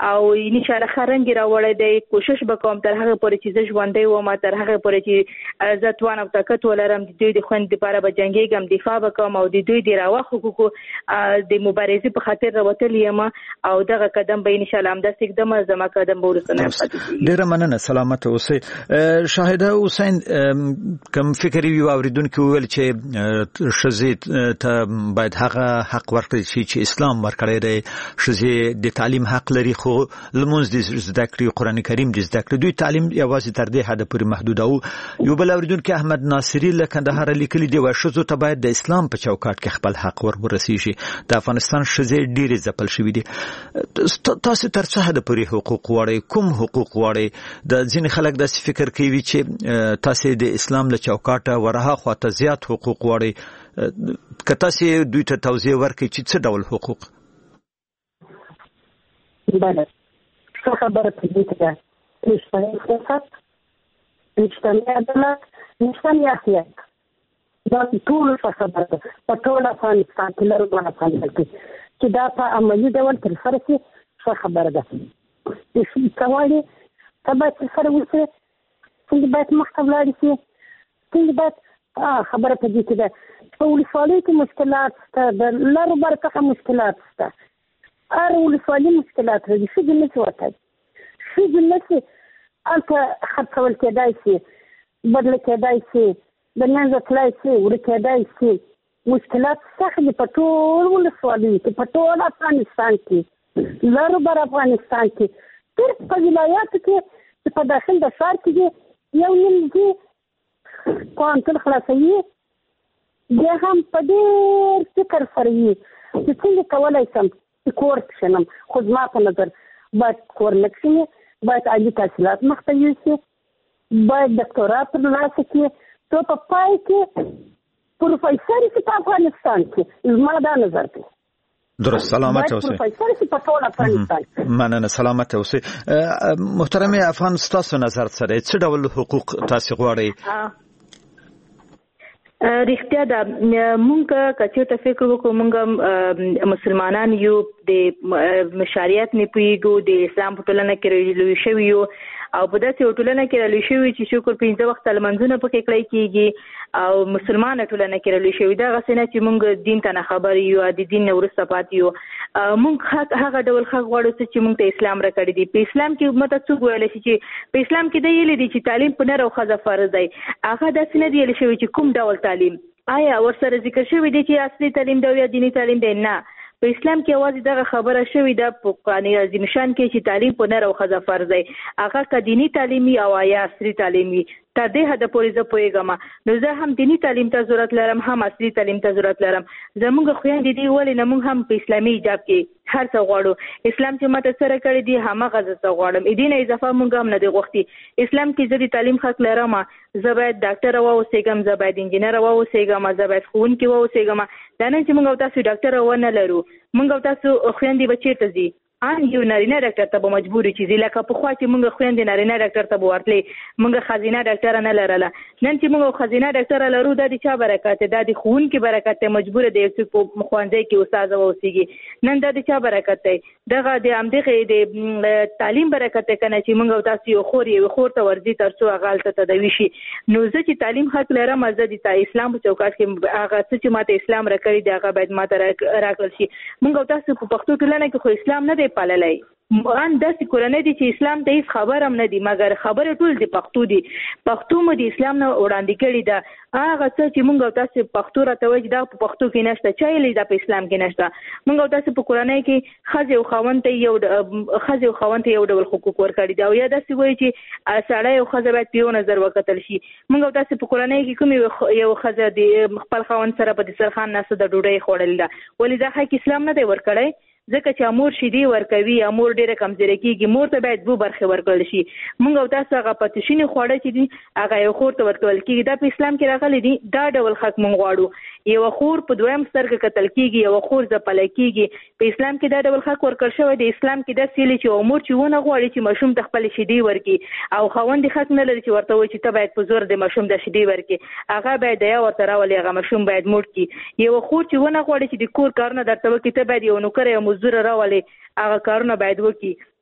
او ان شاء الله خرنګ راوړی دی. کوشش وکوم تر هغه پورې چې زه ژوندۍ وم، تر هغه پورې چې زه توان او طاقت ولرم د دوی د خوندې لپاره به جنګېږم، دفاع وکوم او د دوی د روا حقوقو د مبارزې په خاطر راوتلی یم او دغه قدم به ان شاء الله همداسې ږدم، زما قدم به وروسته نه پاتې کېږي. ډېره مننه، سلامت اوسئ. شاهده حسین، کوم فکر یو اوریدونکو ویل چې ښځې ته باید هغه حق ورکړي چې اسلام ورکړی دی. ښځې د تعلیم حق لري، خو لمونځ د زده کړې، قرآن کریم د زده کړې، دوی تعلیم یوازې تر دې حده پورې محدود او یو بل اوریدونکو احمد ناصری له کندهار لیکلي دی وايي ښځو ته باید د اسلام په چوکاټ کې خپل حق ورسیږي. د افغانستان ښځې ډېرې ځپل شوي دي. تاسو تر څه حده پورې حقوق غواړئ؟ کوم حقوق غواړئ؟ د ځینې خلک داسې فکر کوي چې تاسو د اسلام له چوکاټه ورها خواته زیات حقوق غواړئ. که تاسو دوی ته توضیح ورکړئ چې څه ډول حقوق؟ بله، څه خبره په دې کې ده؟ اجتماعي سیاست، اجتماعي عدالت، اجتماعي عافیت، دا ټول څه خبره ده په ټول افغانستان کې لرو کې چې دا په عملي ډول تر سره شي. څه خبره ده څه وایي؟ ته باید تر سره وشي، څنګه باید مخته ولاړ شي، څنګه باید خبره په دې کې ده. په ولسوالۍ کې مشکلات شته، د لرو بر څخه مشکلات شته، هر ولسوالي مشکلات لري. ښځې نه شي وتلی، ښځې نه شي هلته خرڅول کېدای شي، بدله کېدای شي، د منځه تلای شي، ورکېدای شي. مشکلات سخت دي په ټول ولسوالیو کې، په ټول افغانستان کې، لرو بر افغانستان کې، صرف په ولایاتو کې چې په داخل د ښار کې دي یو نیم دي پوهنتون خلاصوي، بیا هم په ډېر فکر سره وي چې څنګه کولی شم چې کور کښېنم. خو زما په نظر باید کور نه کښېني، باید عالي تحصیلات مخته یوسي، باید ډاکټورا ترلاسه کړي، څو په پای کې پروفیسر شي په افغانستان کې. زما دا نظر دی. درست، سلامت اوسئ. مننه، سلامت اوسئ. محترم افغان، ستاسو نظر سره څه ډول حقوق تاسو غواړئ؟ رښتیا ده، مونږ که چېرته فکر وکړو مونږ مسلمانان یو، د شریعت نه پوهېږو، د اسلام په ټولنه کې لوی شوي یو او په داسې ټولنه کې لوی شوي چې شکر 5 وخت لمونځونه پکې کړی کېږي او مسلمانه ټولنه کې لوی شوي. دغسې نه چې مونږ دین ته نه خبر یو، د دین نه وروسته پاتې یو. مونږ هغه ډول حق غواړو چې مونږ ته اسلام راکړی دی. په اسلام کې ماته څوک ویلی شي چې په اسلام کې دا ویلي دي چې تعلیم په نر او ښځه فرض دی. هغه داسې نه دی ویلي شوی چې کوم ډول تعلیم، آیا ورسره ذکر شوی دی چې اصلي تعلیم دی یا دیني تعلیم دی؟ نه، په اسلام کې یوازې دغه خبره شوې ده په قرآن عظیم شان کې چې تعلیم په نر او ښځه فرض دی. هغه که دیني تعلیم وي او یا عصري تعلیم وي، تر دې حده پورې زه پوهېږم. نو زه هم دیني تعلیم ته ضرورت لرم، هم عصري تعلیم ته ضرورت لرم. زموږ خویندې دي ولې نه موږ هم په اسلامي حجاب کې هر څه غواړو. اسلام چې ماته سره کړی دی همغه زه څه غواړم، دې نه اضافه موږ هم نه دی غوښتي. اسلام کې زه د تعلیم حق لرم، زه باید ډاکټره واوسېږم، زه باید انجینره واوسېږم، زه باید ښوونکې واوسېږم. دا نه چې موږ او تاسو ډاکټره ونه لرو، موږ او تاسو خویندې به چېرته ځي؟ یو نارینه ډاکټر ته به مجبور چې ځي، لکه پخوا چې موږ خویندې نارینه ډاکټر ته به ورتلې، موږ ښځینه ډاکټره نه لرله. نن چې موږ ښځینه ډاکټره لرو، دا د چا برکت دی؟ دا د ښوونکي برکت دی. مجبوره دی یو څوک په ښوونځي کې استاده واوسېږي. نن دا د چا برکت دی؟ دغه د همدغې د تعلیم برکت دی که نه چې موږ او تاسو یو خور یوې خور ته ورځي تر څو هغه هلته تداوي شي. نو زه چې تعلیم حق لرم، زه د اسلام په چوکاټ کې هغه څه چې ماته اسلام راکړي دی هغه باید ماته راکړل شي. موږ او تاسو په پښتو ټولنه کې خو اسلام نه دی پاللی. ان داسې کورنۍ دي چې اسلام ته هیڅ خبر هم نه دي، مګر خبرې ټول د پښتو دي. پښتو مو د اسلام نه وړاندې کړي ده. هغه څه چې موږ او تاسو پښتو راته وایي دا په پښتو کې نشته، چا یې دا په اسلام کې نشته. موږ او تاسو په کورنۍ کې ښځې او خاوند ته یو ډول حقوق ورکړي دي، او یا داسې وایي چې سړی او ښځه باید په یو نظر وکتل شي. موږ او تاسو په کورنۍ کې کوم یو ښځه د خپل خاوند سره په دسترخوان ناسته د ډوډۍ خوړلې ده، ولې دا حق اسلام نه دی ورکړی؟ ځکه چې امور شیدې ورکوي، امور ډېره کمزورې کېږي، مور ته باید 2 برخې ورکړل شي. موږ او تاسو هغه پاتېشوني خواړه چې دي هغه یو خور ته ورکول کېږي، دا په اسلام کې راغلی دي. دا ډول حق موږ غواړو. یو خور په دویم سترګه کتل کېږي، یو خور ځپلی کېږي. په اسلام کې دا ډول حق ورکړل شوی دی. اسلام کې داسې ویلي چې امور چې ونه غواړي چې ماشوم ته خپلې شیدې ورکړي، او خاوند حق نه لري چې ورته وایي چې ته باید په زور د ماشوم د شیدې ورکړي. هغه باید دیا ورته راولي، هغه ماشوم باید موړ کړي. یو خور چې ونه غواړي چې د کور کارونه درته وکړي، ته باید یو نوکر یا مزدور راولي، هغه کارونه باید وکړي.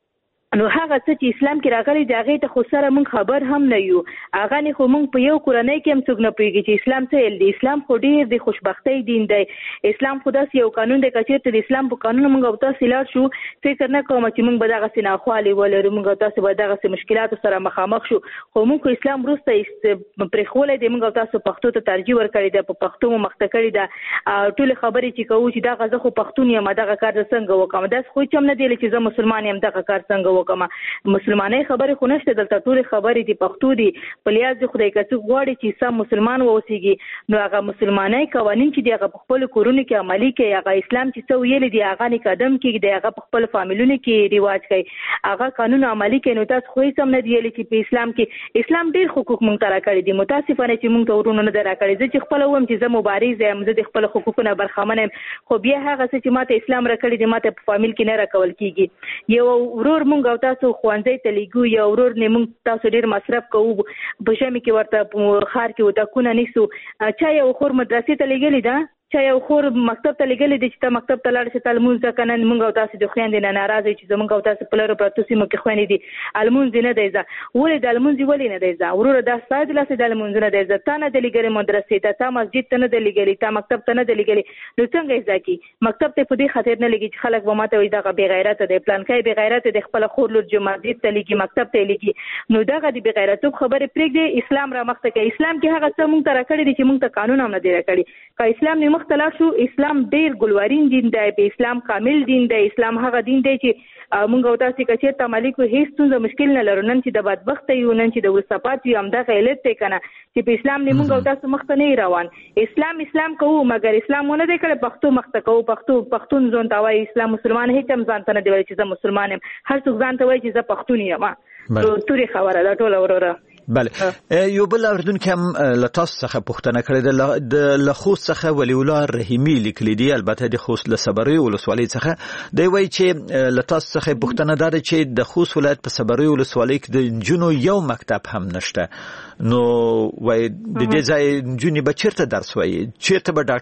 نو هغه څه چې اسلام کې راغلي دی هغه ته خو سره مونږ خبر هم نه یو. هغه نه خو مونږ په یو کورنۍ کې هم څوک نه پوهیږي چې اسلام څه ویل دی. اسلام خو ډیر د خوشبختۍ دین دی. اسلام خو داسې یو قانون دی چې د اسلام په قانون مونږ او تاسو لاړ شو فکر نه کوم چې مونږ به دغه سیناخوالي ولرو، مونږ او تاسو به دغه مشکلات سره مخامخ شو. خو مونږ اسلام وروسته پرېښولې دی، مونږ او تاسو پښتو ته ترجیح ورکړی دی، په پښتو مو مخته کړی دی. ټول خبرې چې کوو چې دغه زه خو پښتون یم دغه کار څنګه وکم، داس خو چې هم نه دی چې زه مسلمان یم دغه کار څنګه وکم. مسلمانۍ خبرې خو نشته دلته، ټول خبرې دي پښتو دي. په لیاز خدای که څوک غواړي چې سم مسلمان واوسیږي نو هغه مسلمانۍ قوانین چې دی هغه په خپل کورونو کې عملي کوي. هغه اسلام چې څه ویلي دی هغه نه قدم کېږدي، هغه په خپل فامیلونو کې رواج کوي، هغه قانون عملي کوي. نو تاسو خو هیڅ هم نه دی ویلي چې په اسلام کې اسلام ډېر حقوق مونږ ته راکړي دي. متاسفانه چې مونږ ته ورونه نه دی راکړي. زه چې خپله وایم چې زه مبارز یم، زه د خپل حقوقو نه برخمن یم، خو بیا هغه څه چې ماته اسلام راکړي دي ماته په فامیل کې نه راکول کېږي. یو ورور مونږ او تاسو ښوونځي ته لیږو، یو ورور نه مونږ تاسو ډیر مصرف کوو، په ژمي کې ورته خار کې وټاکونه نیسو. چا یو خور مدرسې ته لګلې ده، چا یو خور مکتب ته لګلې دي چې ته مکتب ته لاړ شې ته لمونځ ځکه نن مونږ او تاسو د خویندې نه ناراضه چې زمونږ او تاسو په لرو پرتو سیمو کې خویندې دي لمونځ نه دی ځه. ولې د لمونځ ولې نه دی ځه وروره؟ دا ستا د لاسه د لمونځ نه دی ځه، تا نه دی لګلې مدرسې ته، تا مسجد ته نه دی لګلې، تا مکتب ته نه دی لګلې، نو څنګه یې ځه کي؟ مکتب ته په دې خاطر نه لګي چې خلک به ماته وایي دغه بې غیرته دی، پلانکی بې غیرته دی، خپله خور لور جو مسجد ته لګي مکتب ته لګي. نو دغه د بې غیرتوب خبرې پرېږدې، اسلام را مخته کوي. اسلام کې هغه څه مونږ ته راکړي دي چې مونږ ته قانون هم نه دی راکړي. که اسلام نه مخته لاړ شو، اسلام ډیر ګلوارین دین دی، په اسلام کامل دین دی. اسلام هغه دین دی چې مونږ او تاسو که چېرته عملي کړو هیڅ ستونزه مشکل نه لرو. نن چې د بدبخته یو، نن چې د وروسته پاتې یو، همدغه علت دی که نه چې په اسلام نه مونږ او تاسو مخته نه روان. اسلام کوو مګر اسلام ونه دی کړی پښتو مخته کوو. پښتون ځان ته وایي اسلام، مسلمان هیڅ هم ځان ته نه دی وایي چې زه مسلمان یم، هر څوک ځان ته وایي چې زه پښتون یم. تورې خبره ده ټوله وروره. بله، یو بل اوریدونکی هم له تاسو څخه پوښتنه کړې ده، د له خوست څخه ولی الله رحیمي لیکلي دي، البته د خوست له صبري ولسوالۍ څخه. دی وایي چې له تاسو څخه پوښتنه ده چې د خوست ولایت په صبري ولسوالۍ کې د نجونو یو مکتب هم نشته. نو وایي د دې ځای نجونې به چیرته درس وایي، چیرته به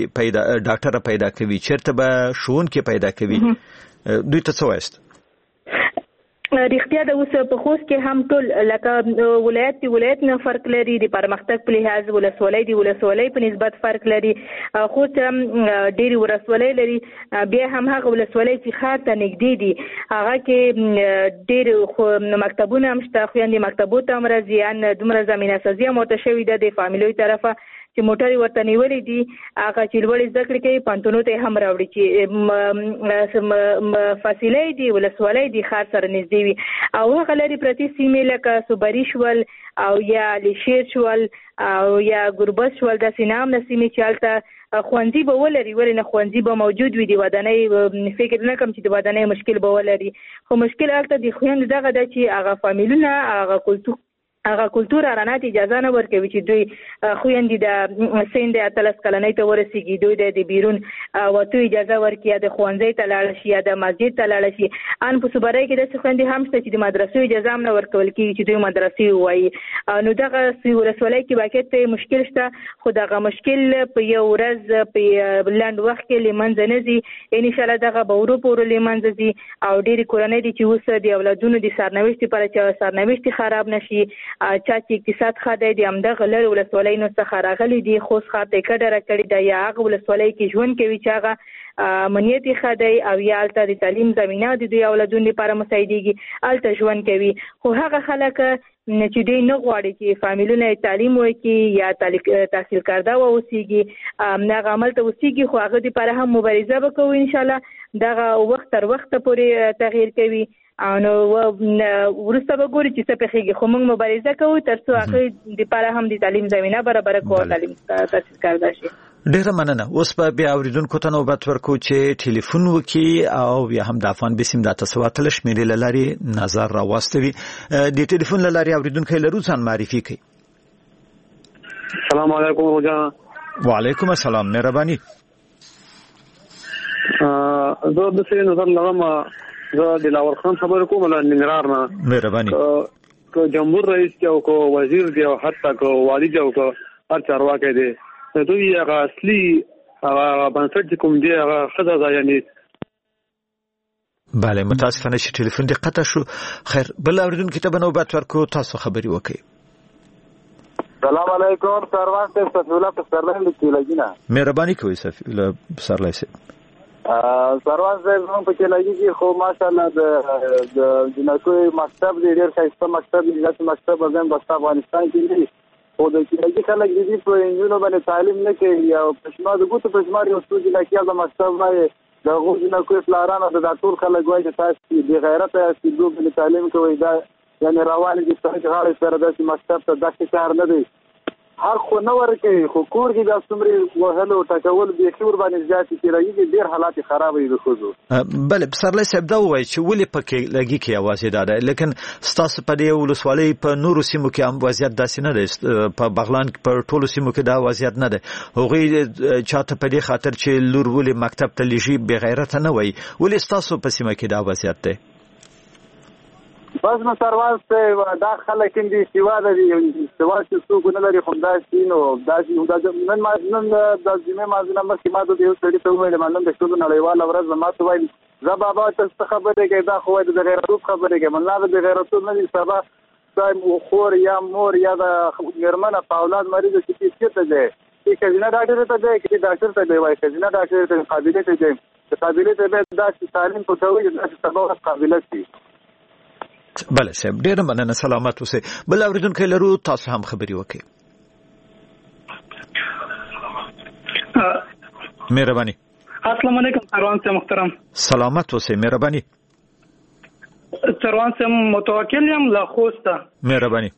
ډاکټره پیدا کوي، چیرته به ښوونکي پیدا کوي؟ دوی ته څه وایست؟ رښتیا د اوس په خوست کې هم ټول لکه ولایت نه فرق لري، د پرمختګ په لحاظ ولسوالۍ په نسبت فرق لري. خوست هم ډېرې ولسوالۍ لري، بیا هم هغه ولسوالۍ چې ښار ته نږدې دي هغه کې ډېر مکتبونه هم شته، خویندې مکتبو ته هم راځي. ان دومره زمینه سازي هم ورته شوې ده د فامیلوي طرفه چې موټرې ورته نیولې دي، هغه چې لوړې زده کړې کوي پوهنتونو ته هم راوړي چې فاصلې دي ولسوالۍ دي ښار سره نږدې وي. او هغه لرې پرتې سیمې لکه صبري شول او یا لیشیر شول او یا ګربز شول، داسې نام سیمې چې هلته ښوونځي به ولري. ولې نه ښوونځي به موجود وي، د ودانۍ فکر نه کوم چې د ودانۍ مشکل به ولري، خو مشکل هلته د خویندو دغه ده چې هغه فامیلونه هغه کلتور ارانات اجازه نه ورکوي چې دوی خویندې د سن د 13 کلنۍ ته ورسیږي، دوی د بیرون وتو اجازه ورکړي، د ښوونځي ته لاړ شي یا د مسجد ته لاړ شي. ان په صوبرۍ کې داسې خویندې هم شته چې د مدرسو اجازه هم نه ورکول کېږي چې دوی مدرسې ووایي. نو دغه ولسوالۍ کې واقعیت ته مشکل شته، خو دغه مشکل په یو ورځ په لنډ وخت کې له منځه نه ځي. انشاءالله دغه به ورو په ورو له منځه ځي. او ډېرې کورنۍ دي چې اوس د اولادونو د سرنوشت لپاره چې سرنوشت خراب نشي، چا چې اقتصاد ښه دی د همدغه لرې ولسوالیو څخه راغلي دي، خوست ښار ته یې کډه راکړې ده، یا هغه ولسوالۍ کې ژوند کوي چې هغه امنیت یې ښه دی او یا هلته د تعلیم زمینه د دوی اولادونو لپاره مساعدېږي، هلته ژوند کوي. خو هغه خلک چې دوی نه غواړي چې فامیلونه یې تعلیم وکړي یا تحصیل کرده واوسیږي، هغه هملته اوسیږي، خو هغه دپاره هم مبارزه به کوو انشاءالله. دغه وخت تر وخته پورې تغییر کوي، نو وروسته به ګوري چې څه پېښېږي، خو موږ مبارزه کوو تر څو هغه دپاره هم د تعلیم زمینه برابره کړو او تعلیم تحصیل کرده شي. ډیره مننه. اوس به بیا اوریدونکو ته نوبت ورکړو چې ټلیفون وکړي او یا هم د افغان بسیم د تسواتل شمیرې له لارې نظر راواستوي. د ټلیفون له لارې اوریدونکو لرو ځان معرفي کړي. السلام علیکم روجا. وعلیکم السلام، مهرباني. زه د څه نظر لرم، زه دلاور خان خبر کوم له ننګرهار نه. مهرباني. که جمهور رئیس دی او که وزیر دی او حتی که والی دی او که هر چارواکی دی، دوی هغه اصلي هغه بنسټ کوم دی هغه ښځه ده، یعنې بله متاسفانه چې ټلیفون دې قطع شو. خیر بل اوریدونکو ته به نوبت ورکو، تاسو خبري وکړئ. سلام علیکم سروان صاحب، صفی الله پسرلی کې لګینا. مهرباني کوئ صفی الله پسرلی صاحب. سروان صاحب نو په کې لګي چې خو ماشاءالله د جنکوي مکتب دې ډېر ښایسته مکتب دی، چې مکتب ځم په افغانستان کې دی. خو د کې خلک دې په انجونو باندې تعلیم نه کوي او پښما د ګوتو پښما یو څو دي کې د مکتب باندې د غوښ نه کوي پلارانو د ټول خلک وایي چې تاسو دې غیرت یاست چې دوی تعلیم کوي. دا یعنی روان دي چې غاړه سره د مکتب ته د کار نه دی، حق خو نه ورکوي، خو کور کې د څومره وهلو ټکول به خور باندې ځاتې چې راځي ډېر حالات خراب دي خو. بله پسرلی صاحب دا وایي چې ولې پکې لګي کې आवाज ده، لیکن ستاسو په دې ولسوالۍ په نورو سیمو کې هم وضعیت داسې نه دی. په بغلان په ټولو سیمو کې دا وضعیت نه دی. هغوی چاته په دې خاطر چې لور ولې مکتب ته لېږي بې غیرته نه وایي، ولې ستاسو په سیمه کې دا وضعیت دی؟ بس نو سروان صاحب دا خلک دي سیوا د سیوا چې څوک نه لري خو دا سینو دا نن د ځمې مازنه مخکې ما د یو سړي ته وویل نن د ټولو نړیواله ورځ ما ته وایي زه بابا ته خبرې کوي دا خو د غیرتوب خبرې کوي من نه د غیرتوب نه دي سبا خور یا مور یا د میرمنه په اولاد مریض چې څه دی چې کله ډاکټر ته دی چې ډاکټر ته دی وایي چې ډاکټر ته قابلیت دی چې قابلیت به دا تعلیم کوي دا سبا قابلیت دی. بله صاحب ډېر مننه، سلامت اوسئ. بل اوریدونکو لرو، تاسو هم خبري وکړئ. مهرباني. السلام علیکم سروان صاحب محترم. سلامت اوسئ، مهرباني. سروان صاحب متوکل یم له خوسته. مهرباني.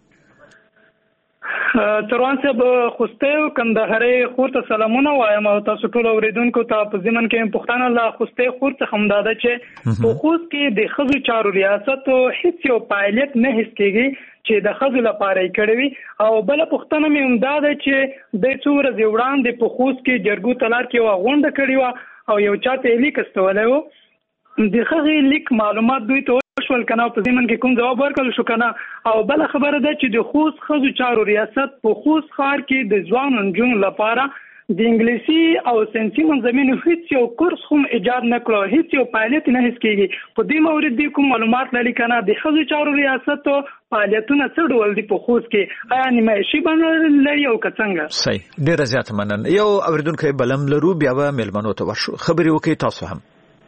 سروان صاحب خوسته کندهاري خور ته سلامونه وایم او تاسو ټول اوریدونکو ته په ضمن کې پښتانه له خوسته خور څخه هم داده چې په خوست کې د ښځو چارو ریاست هیڅ یو فعالیت نه هیڅ کېږي چې د ښځو لپاره یې کړی وي. او بل پښتنه مې هم دا ده چې د څو ورځې وړاندې په خوست کې جرګو تلار کې یوه غونډه کړې وه او یو چا ته یې لیک استولی و. د هغې لیک معلومات دوی ته شول کنه په ضمن کې کوم جواب ورکړل شو کنه. او بل خبره ده چې د خوست ښځو چارو ریاست په خوست ښار کې د ځوانو نجونو لپاره د انګلیسي او ساینسي منظمینو هیڅ یو کورس هم ایجاد نه کړو، هیڅ یو فعالیت نه هیڅ کېږي. په دې مورد دې کوم معلومات لري کنه د ښځو چارو ریاست فعالیتونه څه ډول دي په خوست کې؟ آیا نمایشي بڼه لري او که څنګه؟ صحیح، ډېره زیاته مننه. یو اوریدونکی بلم لرو، بیا به مېلمنو ته ورشو. خبرې وکړئ تاسو هم.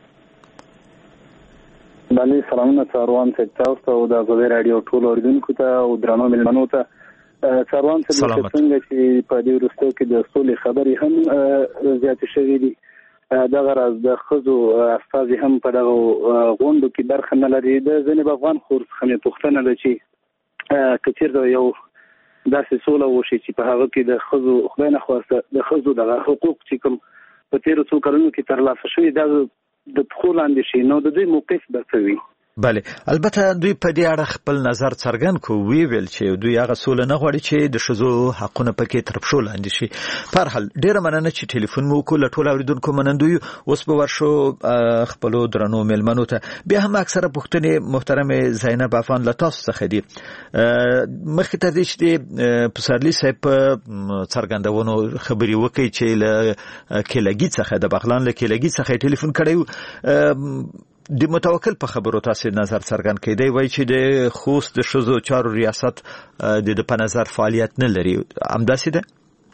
بله سلامونه سروان صاحب تاسو او د غوړې رادیو ټول اوریدونکو ته او درنو مېلمنو ته. سروان صاحب څنګه چې په دې وروستیو کې د سولې خبرې هم زیاتې شوې دي، دغه راز د ښځو استازي هم په دغه غونډو کې برخه نه لري. د ځینې افغان خور څخه مې پوښتنه ده چې که چېرته یو داسې سوله وشي چې په هغه کې د ښځو خدای نخواسته د ښځو دغه حقوق چې کوم په تېرو څو کلونو کې ترلاسه شوي دا د پښو لاندې شي، نو د دوی موقف به څه وي؟ بله البته دوی په دې اړه خپل نظر څرګند کو ویل چې دوی هغه سوله نه غواړي چې د ښځو حقونه پکې تر پښو لاندې شي. په هر حال ډېره مننه چې ټلیفون مو وکړو. له ټولو اوریدونکو منندوی. اوس به ورشو خپلو درنو مېلمنو ته. بیا هم اکثره پوښتنې محترم زینب افغان له تاسو څخه دي. مخکې ته دې چې پسرلي صاحب څرګندونو خبرې وکړي چې له کېلګي څخه د بغلان له کېلګي څخه ټلیفون کړی د متوکل په خبرو تاسو نظر څرګند کړئ. دی وایي چې د خوست د ښځو چارو ریاست د په نظر فعالیت نه لري، همداسې ده؟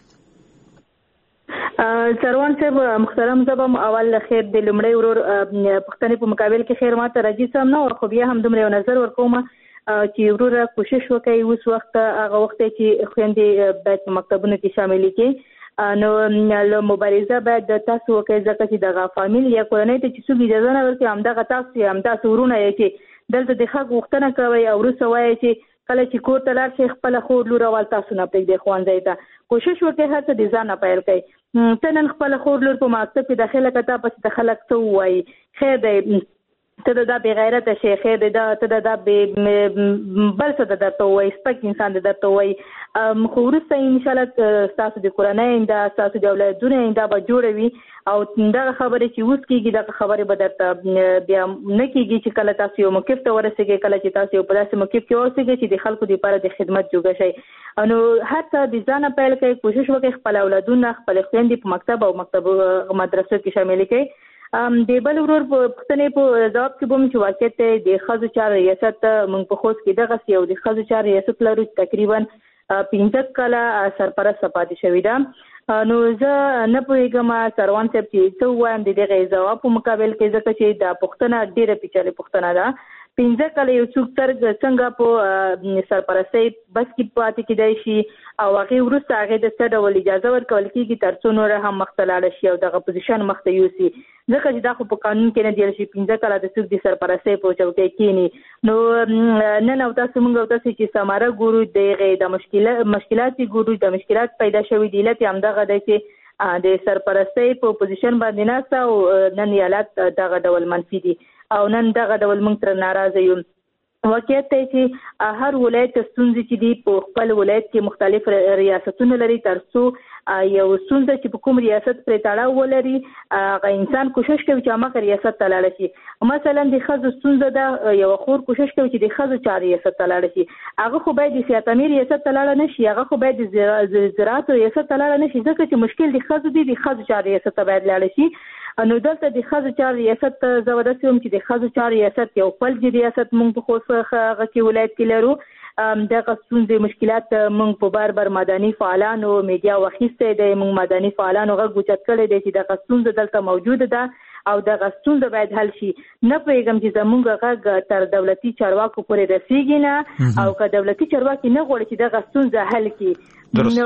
سروان صاحب محترم زبم اول خیر د لمړی ورور پښتنې په مقابل کې خیر ماته راځي سم نه خو بیا هم دومره نظر ورکوم چې وروره کوشش وکړي اوس وخت هغه وخت چې خويندې باید مکتبونو کې شامل کړي نو له مبارزه باید تاسو وکړئ ځکه چې دغه فامیل یا کورنۍ ته چې څوک اجازه نه ورکړي همدغه تاسو همداسې ورونه یې چې دلته د حق غوښتنه کوئ او وروسته وایئ چې کله چې کور ته لاړ شئ خپله خور لور اول تاسو نه پرېږدئ ښوونځي ته. کوشش وکړئ هر څه د ځانه پیل کړئ. ته نن خپله خور لور په مکتب کې داخله کړه تا پسې ته خلک څه ووایي خیر دی ته دا بې غیرته شي خیر دی ته دا بل څه درته ووایي سپک انسان درته ووایي خو وروسته انشاءالله ستاسو د کورنۍ آینده ستاسو د اولادونو آینده به جوړه وي او دغه خبرې چې اوس کېږي دغه خبرې به درته بیا نه کېږي چې کله تاسو یو موقف ته ورسېږئ کله چې تاسو یو په داسې موقف کې اوسېږئ چې د خلکو دپاره د خدمت جوګه شئ. نو هر څه د ځانه پیل کړئ کوشش وکړئ خپل اولادونه خپلې خویندې په مکتب او مدرسو کې شاملې کړئ د بل ورور په پښتنې په ځواب کې بوم چې واقعیت د خزو چار ریاست موږ په خوست کې دغه یو د خزو چار ریاست لرو تقریبا 15 کاله سرپرست پاتې شوې ده. نو زه نه پوهیږم سروان صاحب چې څه وایم د دغه ځواب په مقابل کې ځکه چې د پښتنه ډیره پیچلې پښتنه ده. 15 کاله یو څوک څنګه په سرپرستۍ بس کې پاتې کېدای شي او هغه وروسته هغه د څه ډول اجازه ورکول کېږي ترڅو نور هم مخته لاړ شي او دغه پوزیشن مخته یوسي ځکه چې دا خو په قانون کې نه دی چې 15 کاله د څوک د سرپرستۍ په چوکۍ کې نو نن او تاسو موږ او تاسو چې سماره ګورو د مشکلات ګورو د مشکلات پیدا شوې دي لته هم دغه د چې د سرپرستۍ په پوزیشن باندې ناسته او نن حالت دغه ډول منفي دي او نن دغه ډول موږ تر ناراضه یو. واقعیت دی چې هر ولایت ستونزې چې دي په خپل ولایت کې مختلف ریاستونه لري ترڅو یو ستونزه چې په کوم ریاست پرې تړاو ولري هغه انسان کوشش کوي چې هغه ریاست ته لاړ شي. مثلا د ښځو ستونزه ده یو خور کوشش کوي چې د ښځو چار ریاست ته لاړ شي هغه خو باید د سیاتامي ریاست ته لاړ نه شي هغه خو باید د زراعت ریاست ته لاړ نه شي ځکه چې مشکل د ښځو دی د ښځو چار ریاست ته باید لاړ شي. نو دلته د ښځو چار ریاست ته زه وداسم چې د ښځو چار ریاست یو خپل ریاست موږ په خوست هغه کې ولایت کې لرو دغه ستونزې مشکلات موږ په بار مدني فعالانو میډیا واخیسته د موږ مدني فعالانو غږ اوچت کړی دی چې دغه ستونزه دلته موجوده ده او دغه ستونزه باید حل شي. نه پوهیږم چې زموږ غږ تر دولتي چارواکو پورې رسیږي نه او که دولتي چارواکي نه غواړي چې دغه ستونزه حل کړي نو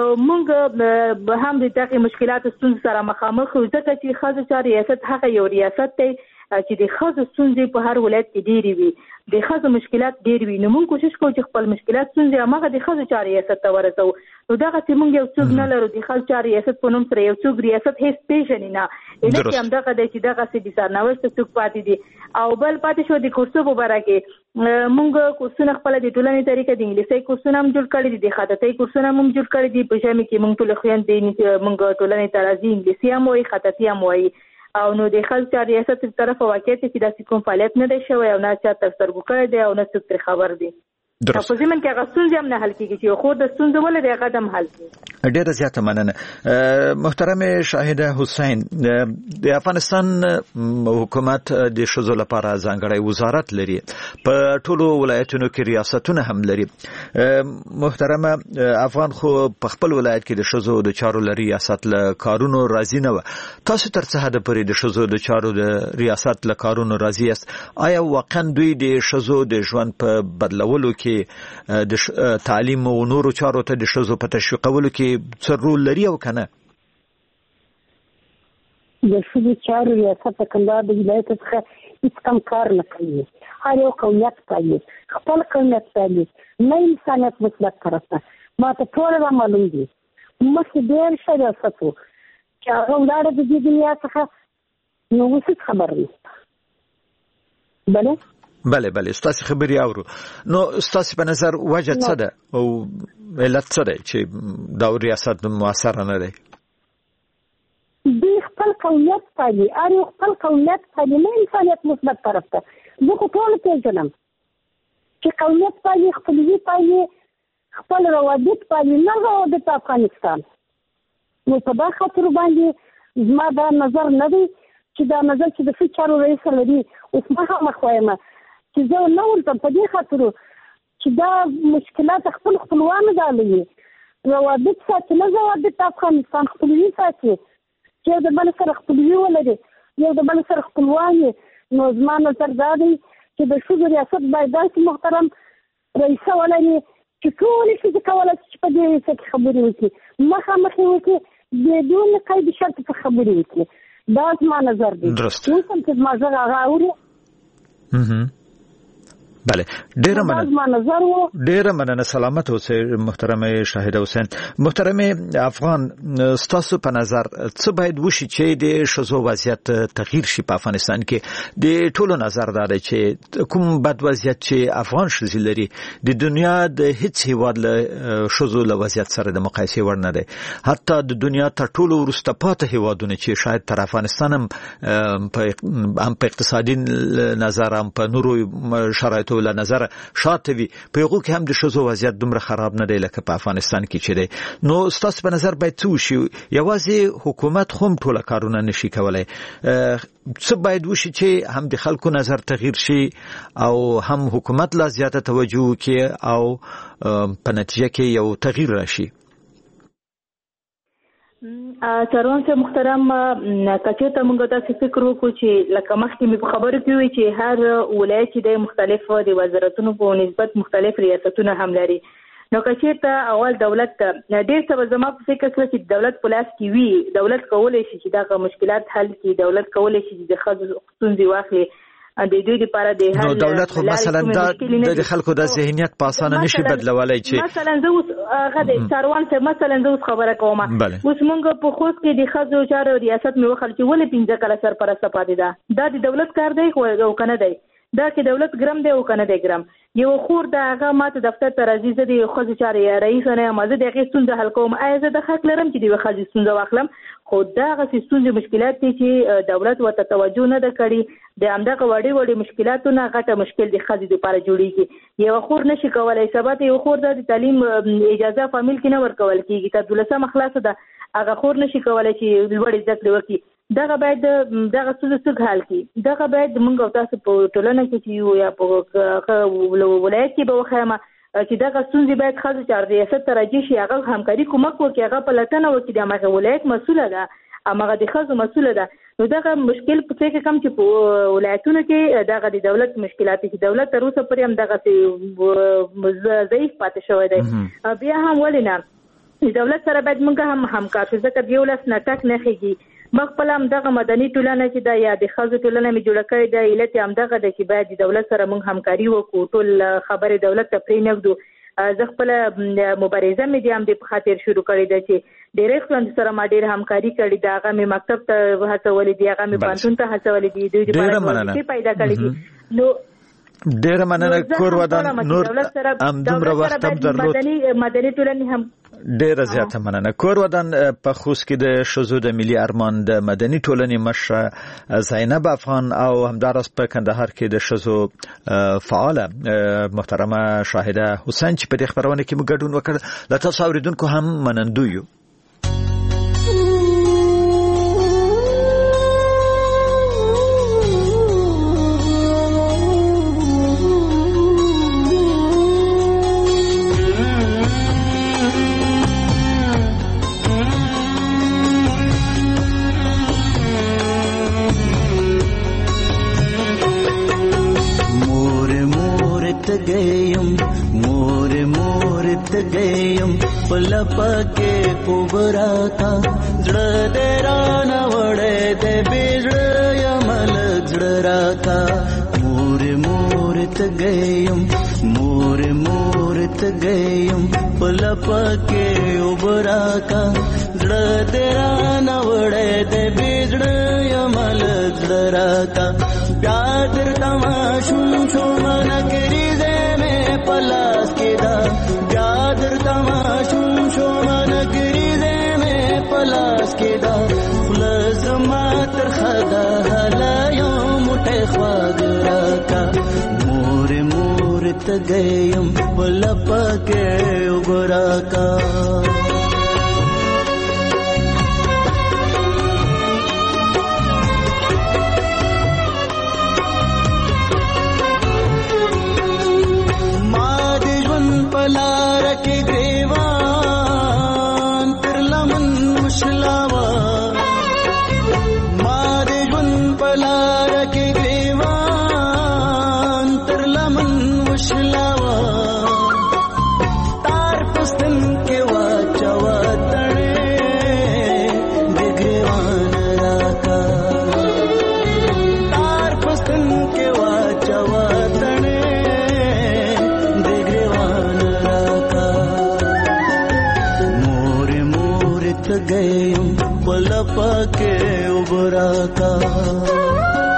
موږ به هم د دغه مشکلاتو ستونزې سره مخامخ یو ځکه چې ښځو چار ریاست هغه یو ریاست دی چې د ښځو ستونزې په هر ولایت کې ډېرې وي د ښځو مشکلات ډېر وي نو موږ کوشش کوو چې خپل مشکلات ستونزې هماغه د ښځو چار ریاست ته ورسوو. نو دغسې موږ یو څوک نه لرو د ښځو چار ریاست په نوم سره یو څوک ریاست هېڅ پېژني نه علت یې همدغه دی چې دغسې د سرنوشته څوک پاتې دي. او بل پاتې شو د کورسو په باره کې موږ کورسونه خپله د ټولنې طریقه د انګلیسۍ کورسونه هم جوړ کړي دي د خطاطۍ کورسونه هم جوړ کړي دي په ژمي کې موږ ټولې خویندې موږ ټولنې ته راځي انګلیسي هم وایي خطاطي هم وایي او نو د ښځو چار ریاست تر طرفه واقعیت چې داسې کوم فعالیت نه دی شوی او نه چا تر سترګو کړی دی او نه څوک ترې خبر دی. په ضمن کې هغه ستونزې هم نه حل کېږي چې یو خور د ستونزه ولري هغه هم حل کړي. ډېره زیاته مننه محترم شاهده حسین. د افغانستان حکومت د ښځو لپاره ځانګړی وزارت لري په ټولو ولایتونو کې ریاستونه هم لري. محترم افغان خو په خپل ولایت کې د ښځو د چارو لري ریاست له کارونو راضي نه و تاسو تر څه حد پورې د ښځو د چارو د ریاست له کارونو راضي یاست؟ آیا واقعا دوی د ښځو د ژوند په بدلولو کې د تعلیم او نورو چارو ته د ښځو په تشویقولو کې څه رول لري او کنه؟ د ښځو چارو ریاست د کندهار د ولایت څخه هیڅ کم کار نه کوي. هر یو قومیت پالي خپل قومیت پالي نه انسانیت مثبت طرف ته ما ته ټول را معلوم دي مخکې ډېر ښه ریاست و چې هغه ولاړه د دې دنیا څخه نو اوس خبر نه بله ستاسو خبري اورو. نو ستاسو په نظر وجه څه ده او علت څه ده چې دا ریاست موثر نه دی؟ دوی خپل قومیت پالي هر یو خپل قومیت پالي نه انسانیت مثبت طرف ته. زه خو ټول پېژنم چې قومیت پالي خپلوي پالي خپل روابط پالي نه روابط افغانستان. نو په دا خاطر باندې زما دا نظر نه دی چې دا نظر چې د ښځو چارو رئیس لري اوس ما هم خوایم چې زه نه ورته په دې خاطر چې دا مشکلات خپل خپلوانو دالوي روابط ساتي نه روابط افغانستان خپلوي ساتي چې د بل سره خپلوي ولري یو د بل سره خپلواني. نو زما نظر دا دی چې د ښځو ریاست باید داسې محترم رئیسه ولري چې ټولې ښځې کولی شي چې په دې ریاست کې خبرې وکړي مخامخ یې وکړي بدون قید شرط څخه خبرې وکړي. دا زما نظر دی. اوس هم چې زما غږ هغه اوري بله ډیره مننه سلامت اوسئ محترم شاهده حسین. محترم افغان ستاسو په نظر څه باید وشي چې د ښځو وضعیت تغییر شي په افغانستان کې؟ د ټولو نظر دا دی چې کوم بد وضعیت چې افغان ښځې لري د دنیا د هیڅ هیواد له ښځو له وضعیت سره د مقایسې وړ نه دی. حتی د دنیا تر ټولو وروسته پاتې هیوادونه چې شاید تر افغانستان هم په اقتصادي نظر هم په نورو شرایطو امکاناتو له نظر شاته وي په هغه کې هم د شذو وضعیت دومره خراب نه دی لکه په افغانستان کې چې دی. نو تاسو په نظر باید څه وشي؟ یوازې حکومت خو ټول کارونه نشي کولای، څه باید وشي چې هم د خلکو نظر تغییر شي او هم حکومت لا زیاته توجه وکړي او په نتیجه کې یو تغییر راشي؟ سروان صاحب محترم، کچېرته موږ تاسو فکر وکړو چې لکه مخکې مې په خبرو کې وی چې هر ولایت چې د مختلف د وزارتونو په نسبت مختلف ریاستونه هم لري، نو کچېرته اول دولت ډېر څه زما په فکر کې چې دولت په لاس کې وي، دولت کولای شي چې دا مشکلات حل کړي، دولت کولای شي چې د ښځو ستونزې واخلي د دوی لپاره د نو دولت خو مثلا د خلکو د ذهنیت په اسانه نشي بدلولای چې مثلا زه اوس غده سروان صاحب مثلا زه اوس خبره کوم اوس مونږ په خوست کې د ښځو چارو ریاست مې وخل چې ولې 15 کاله سرپرسته پاتې ده، دا د دولت کار دی خو کنه دی، دا کې دولت ګرام دی او کنه دی ګرام. یو خور د هغه ماته دفتر ته راځي، زه د ښځو چارې رئیس نه یم، زه د هغې ستونزه حل کوم، آیا زه د حق لرم چې د یوې ښځې ستونزه واخلم؟ خو دغسې ستونزې مشکلات دي چې دولت ورته توجه نه ده کړې، د همدغه وړې مشکلاتو نه غټه مشکل د ښځې دپاره جوړېږي. یوه خور نشي کولی سبا ته یو خور د تعلیم اجازه فامیل کې نه ورکول کېږي، تر 12مه خلاصه ده، هغه خور نشي کولی چې لوړې زده کړې وکړي. دغه باید دغه څه حل کړي، دغه باید موږ او تاسو په ټولنه کې چې یو یا په ولایت کې به وښیم چې دغه ستونزې باید ښځو چارو ریاست ته راجع شي، هغه همکاري کومک وکړي، هغه پلټنه وکړي، د همغه ولایت مسؤله ده، همغه د ښځو مسؤله ده. نو دغه مشکل په فکر کوم چې په ولایتونو کې دغه د دولت مشکلات چې دولت تر اوسه پورې هم دغه ضعیف پاتې شوی دی. بیا هم ولې نه د دولت سره باید موږ هم همکار شو، ځکه د یو لاس نه ټک نه خېږي. موږ خپل هم دغه مدني ټولنه چې دا یا د ښځو ټولنه مې جوړه کړې ده، علت یې همدغه ده چې باید د دولت سره موږ همکاري وکړو، ټول خبرې دولت ته پرېنږدو. زه خپله مبارزه مې د همدې په خاطر شروع کړې ده چې ډېری خویندو سره ما ډېر همکاري کړې ده، هغه مې مکتب ته هڅولې دي، هغه مې پوهنتون ته هڅولې دي، دوی دپاره وظیفې پیدا کړې دي. نو ډېره مننه. کور ودان نور همدومره وخت هم درلود، مدني ټولنې هم ډېره زیاته مننه. کور ودان په خوست کې د ښځو د ملي ارمان د مدني ټولنې مشره زینب افغان او همداراز په کندهار کې د ښځو فعاله محترمه شاهده حسین چې په دې خبرونه کې موږ ګډون وکړ، له تاسو اوریدونکو هم منندوی یو. पके पुबरा था जड़ देरा न वड़े दे बिजड़ यमल जड़रा था मूरत गयम पके उबरा का जड़ देरा न वड़े दे बिजड़ यमल जड़रा था प्यादर तमाशुम शो मन गिरी दे में पलास के दा प्यादर तमाशुम शो मन गिरी दे में पलास के दा खुलस मातर खदा हला यो मुठे ख्वागरा का मूरत गयम पलप के उबरा का पलार के ग्रेवान तिरलमन मुशलावा मारे जुन पलार के ग्रेवान तिरलमन मुशलावा तार पुस्तन के वाचवा तणे बिग्रेवान राका तार पुस्तन के वाचवा तणे गयम पलप के उबरा का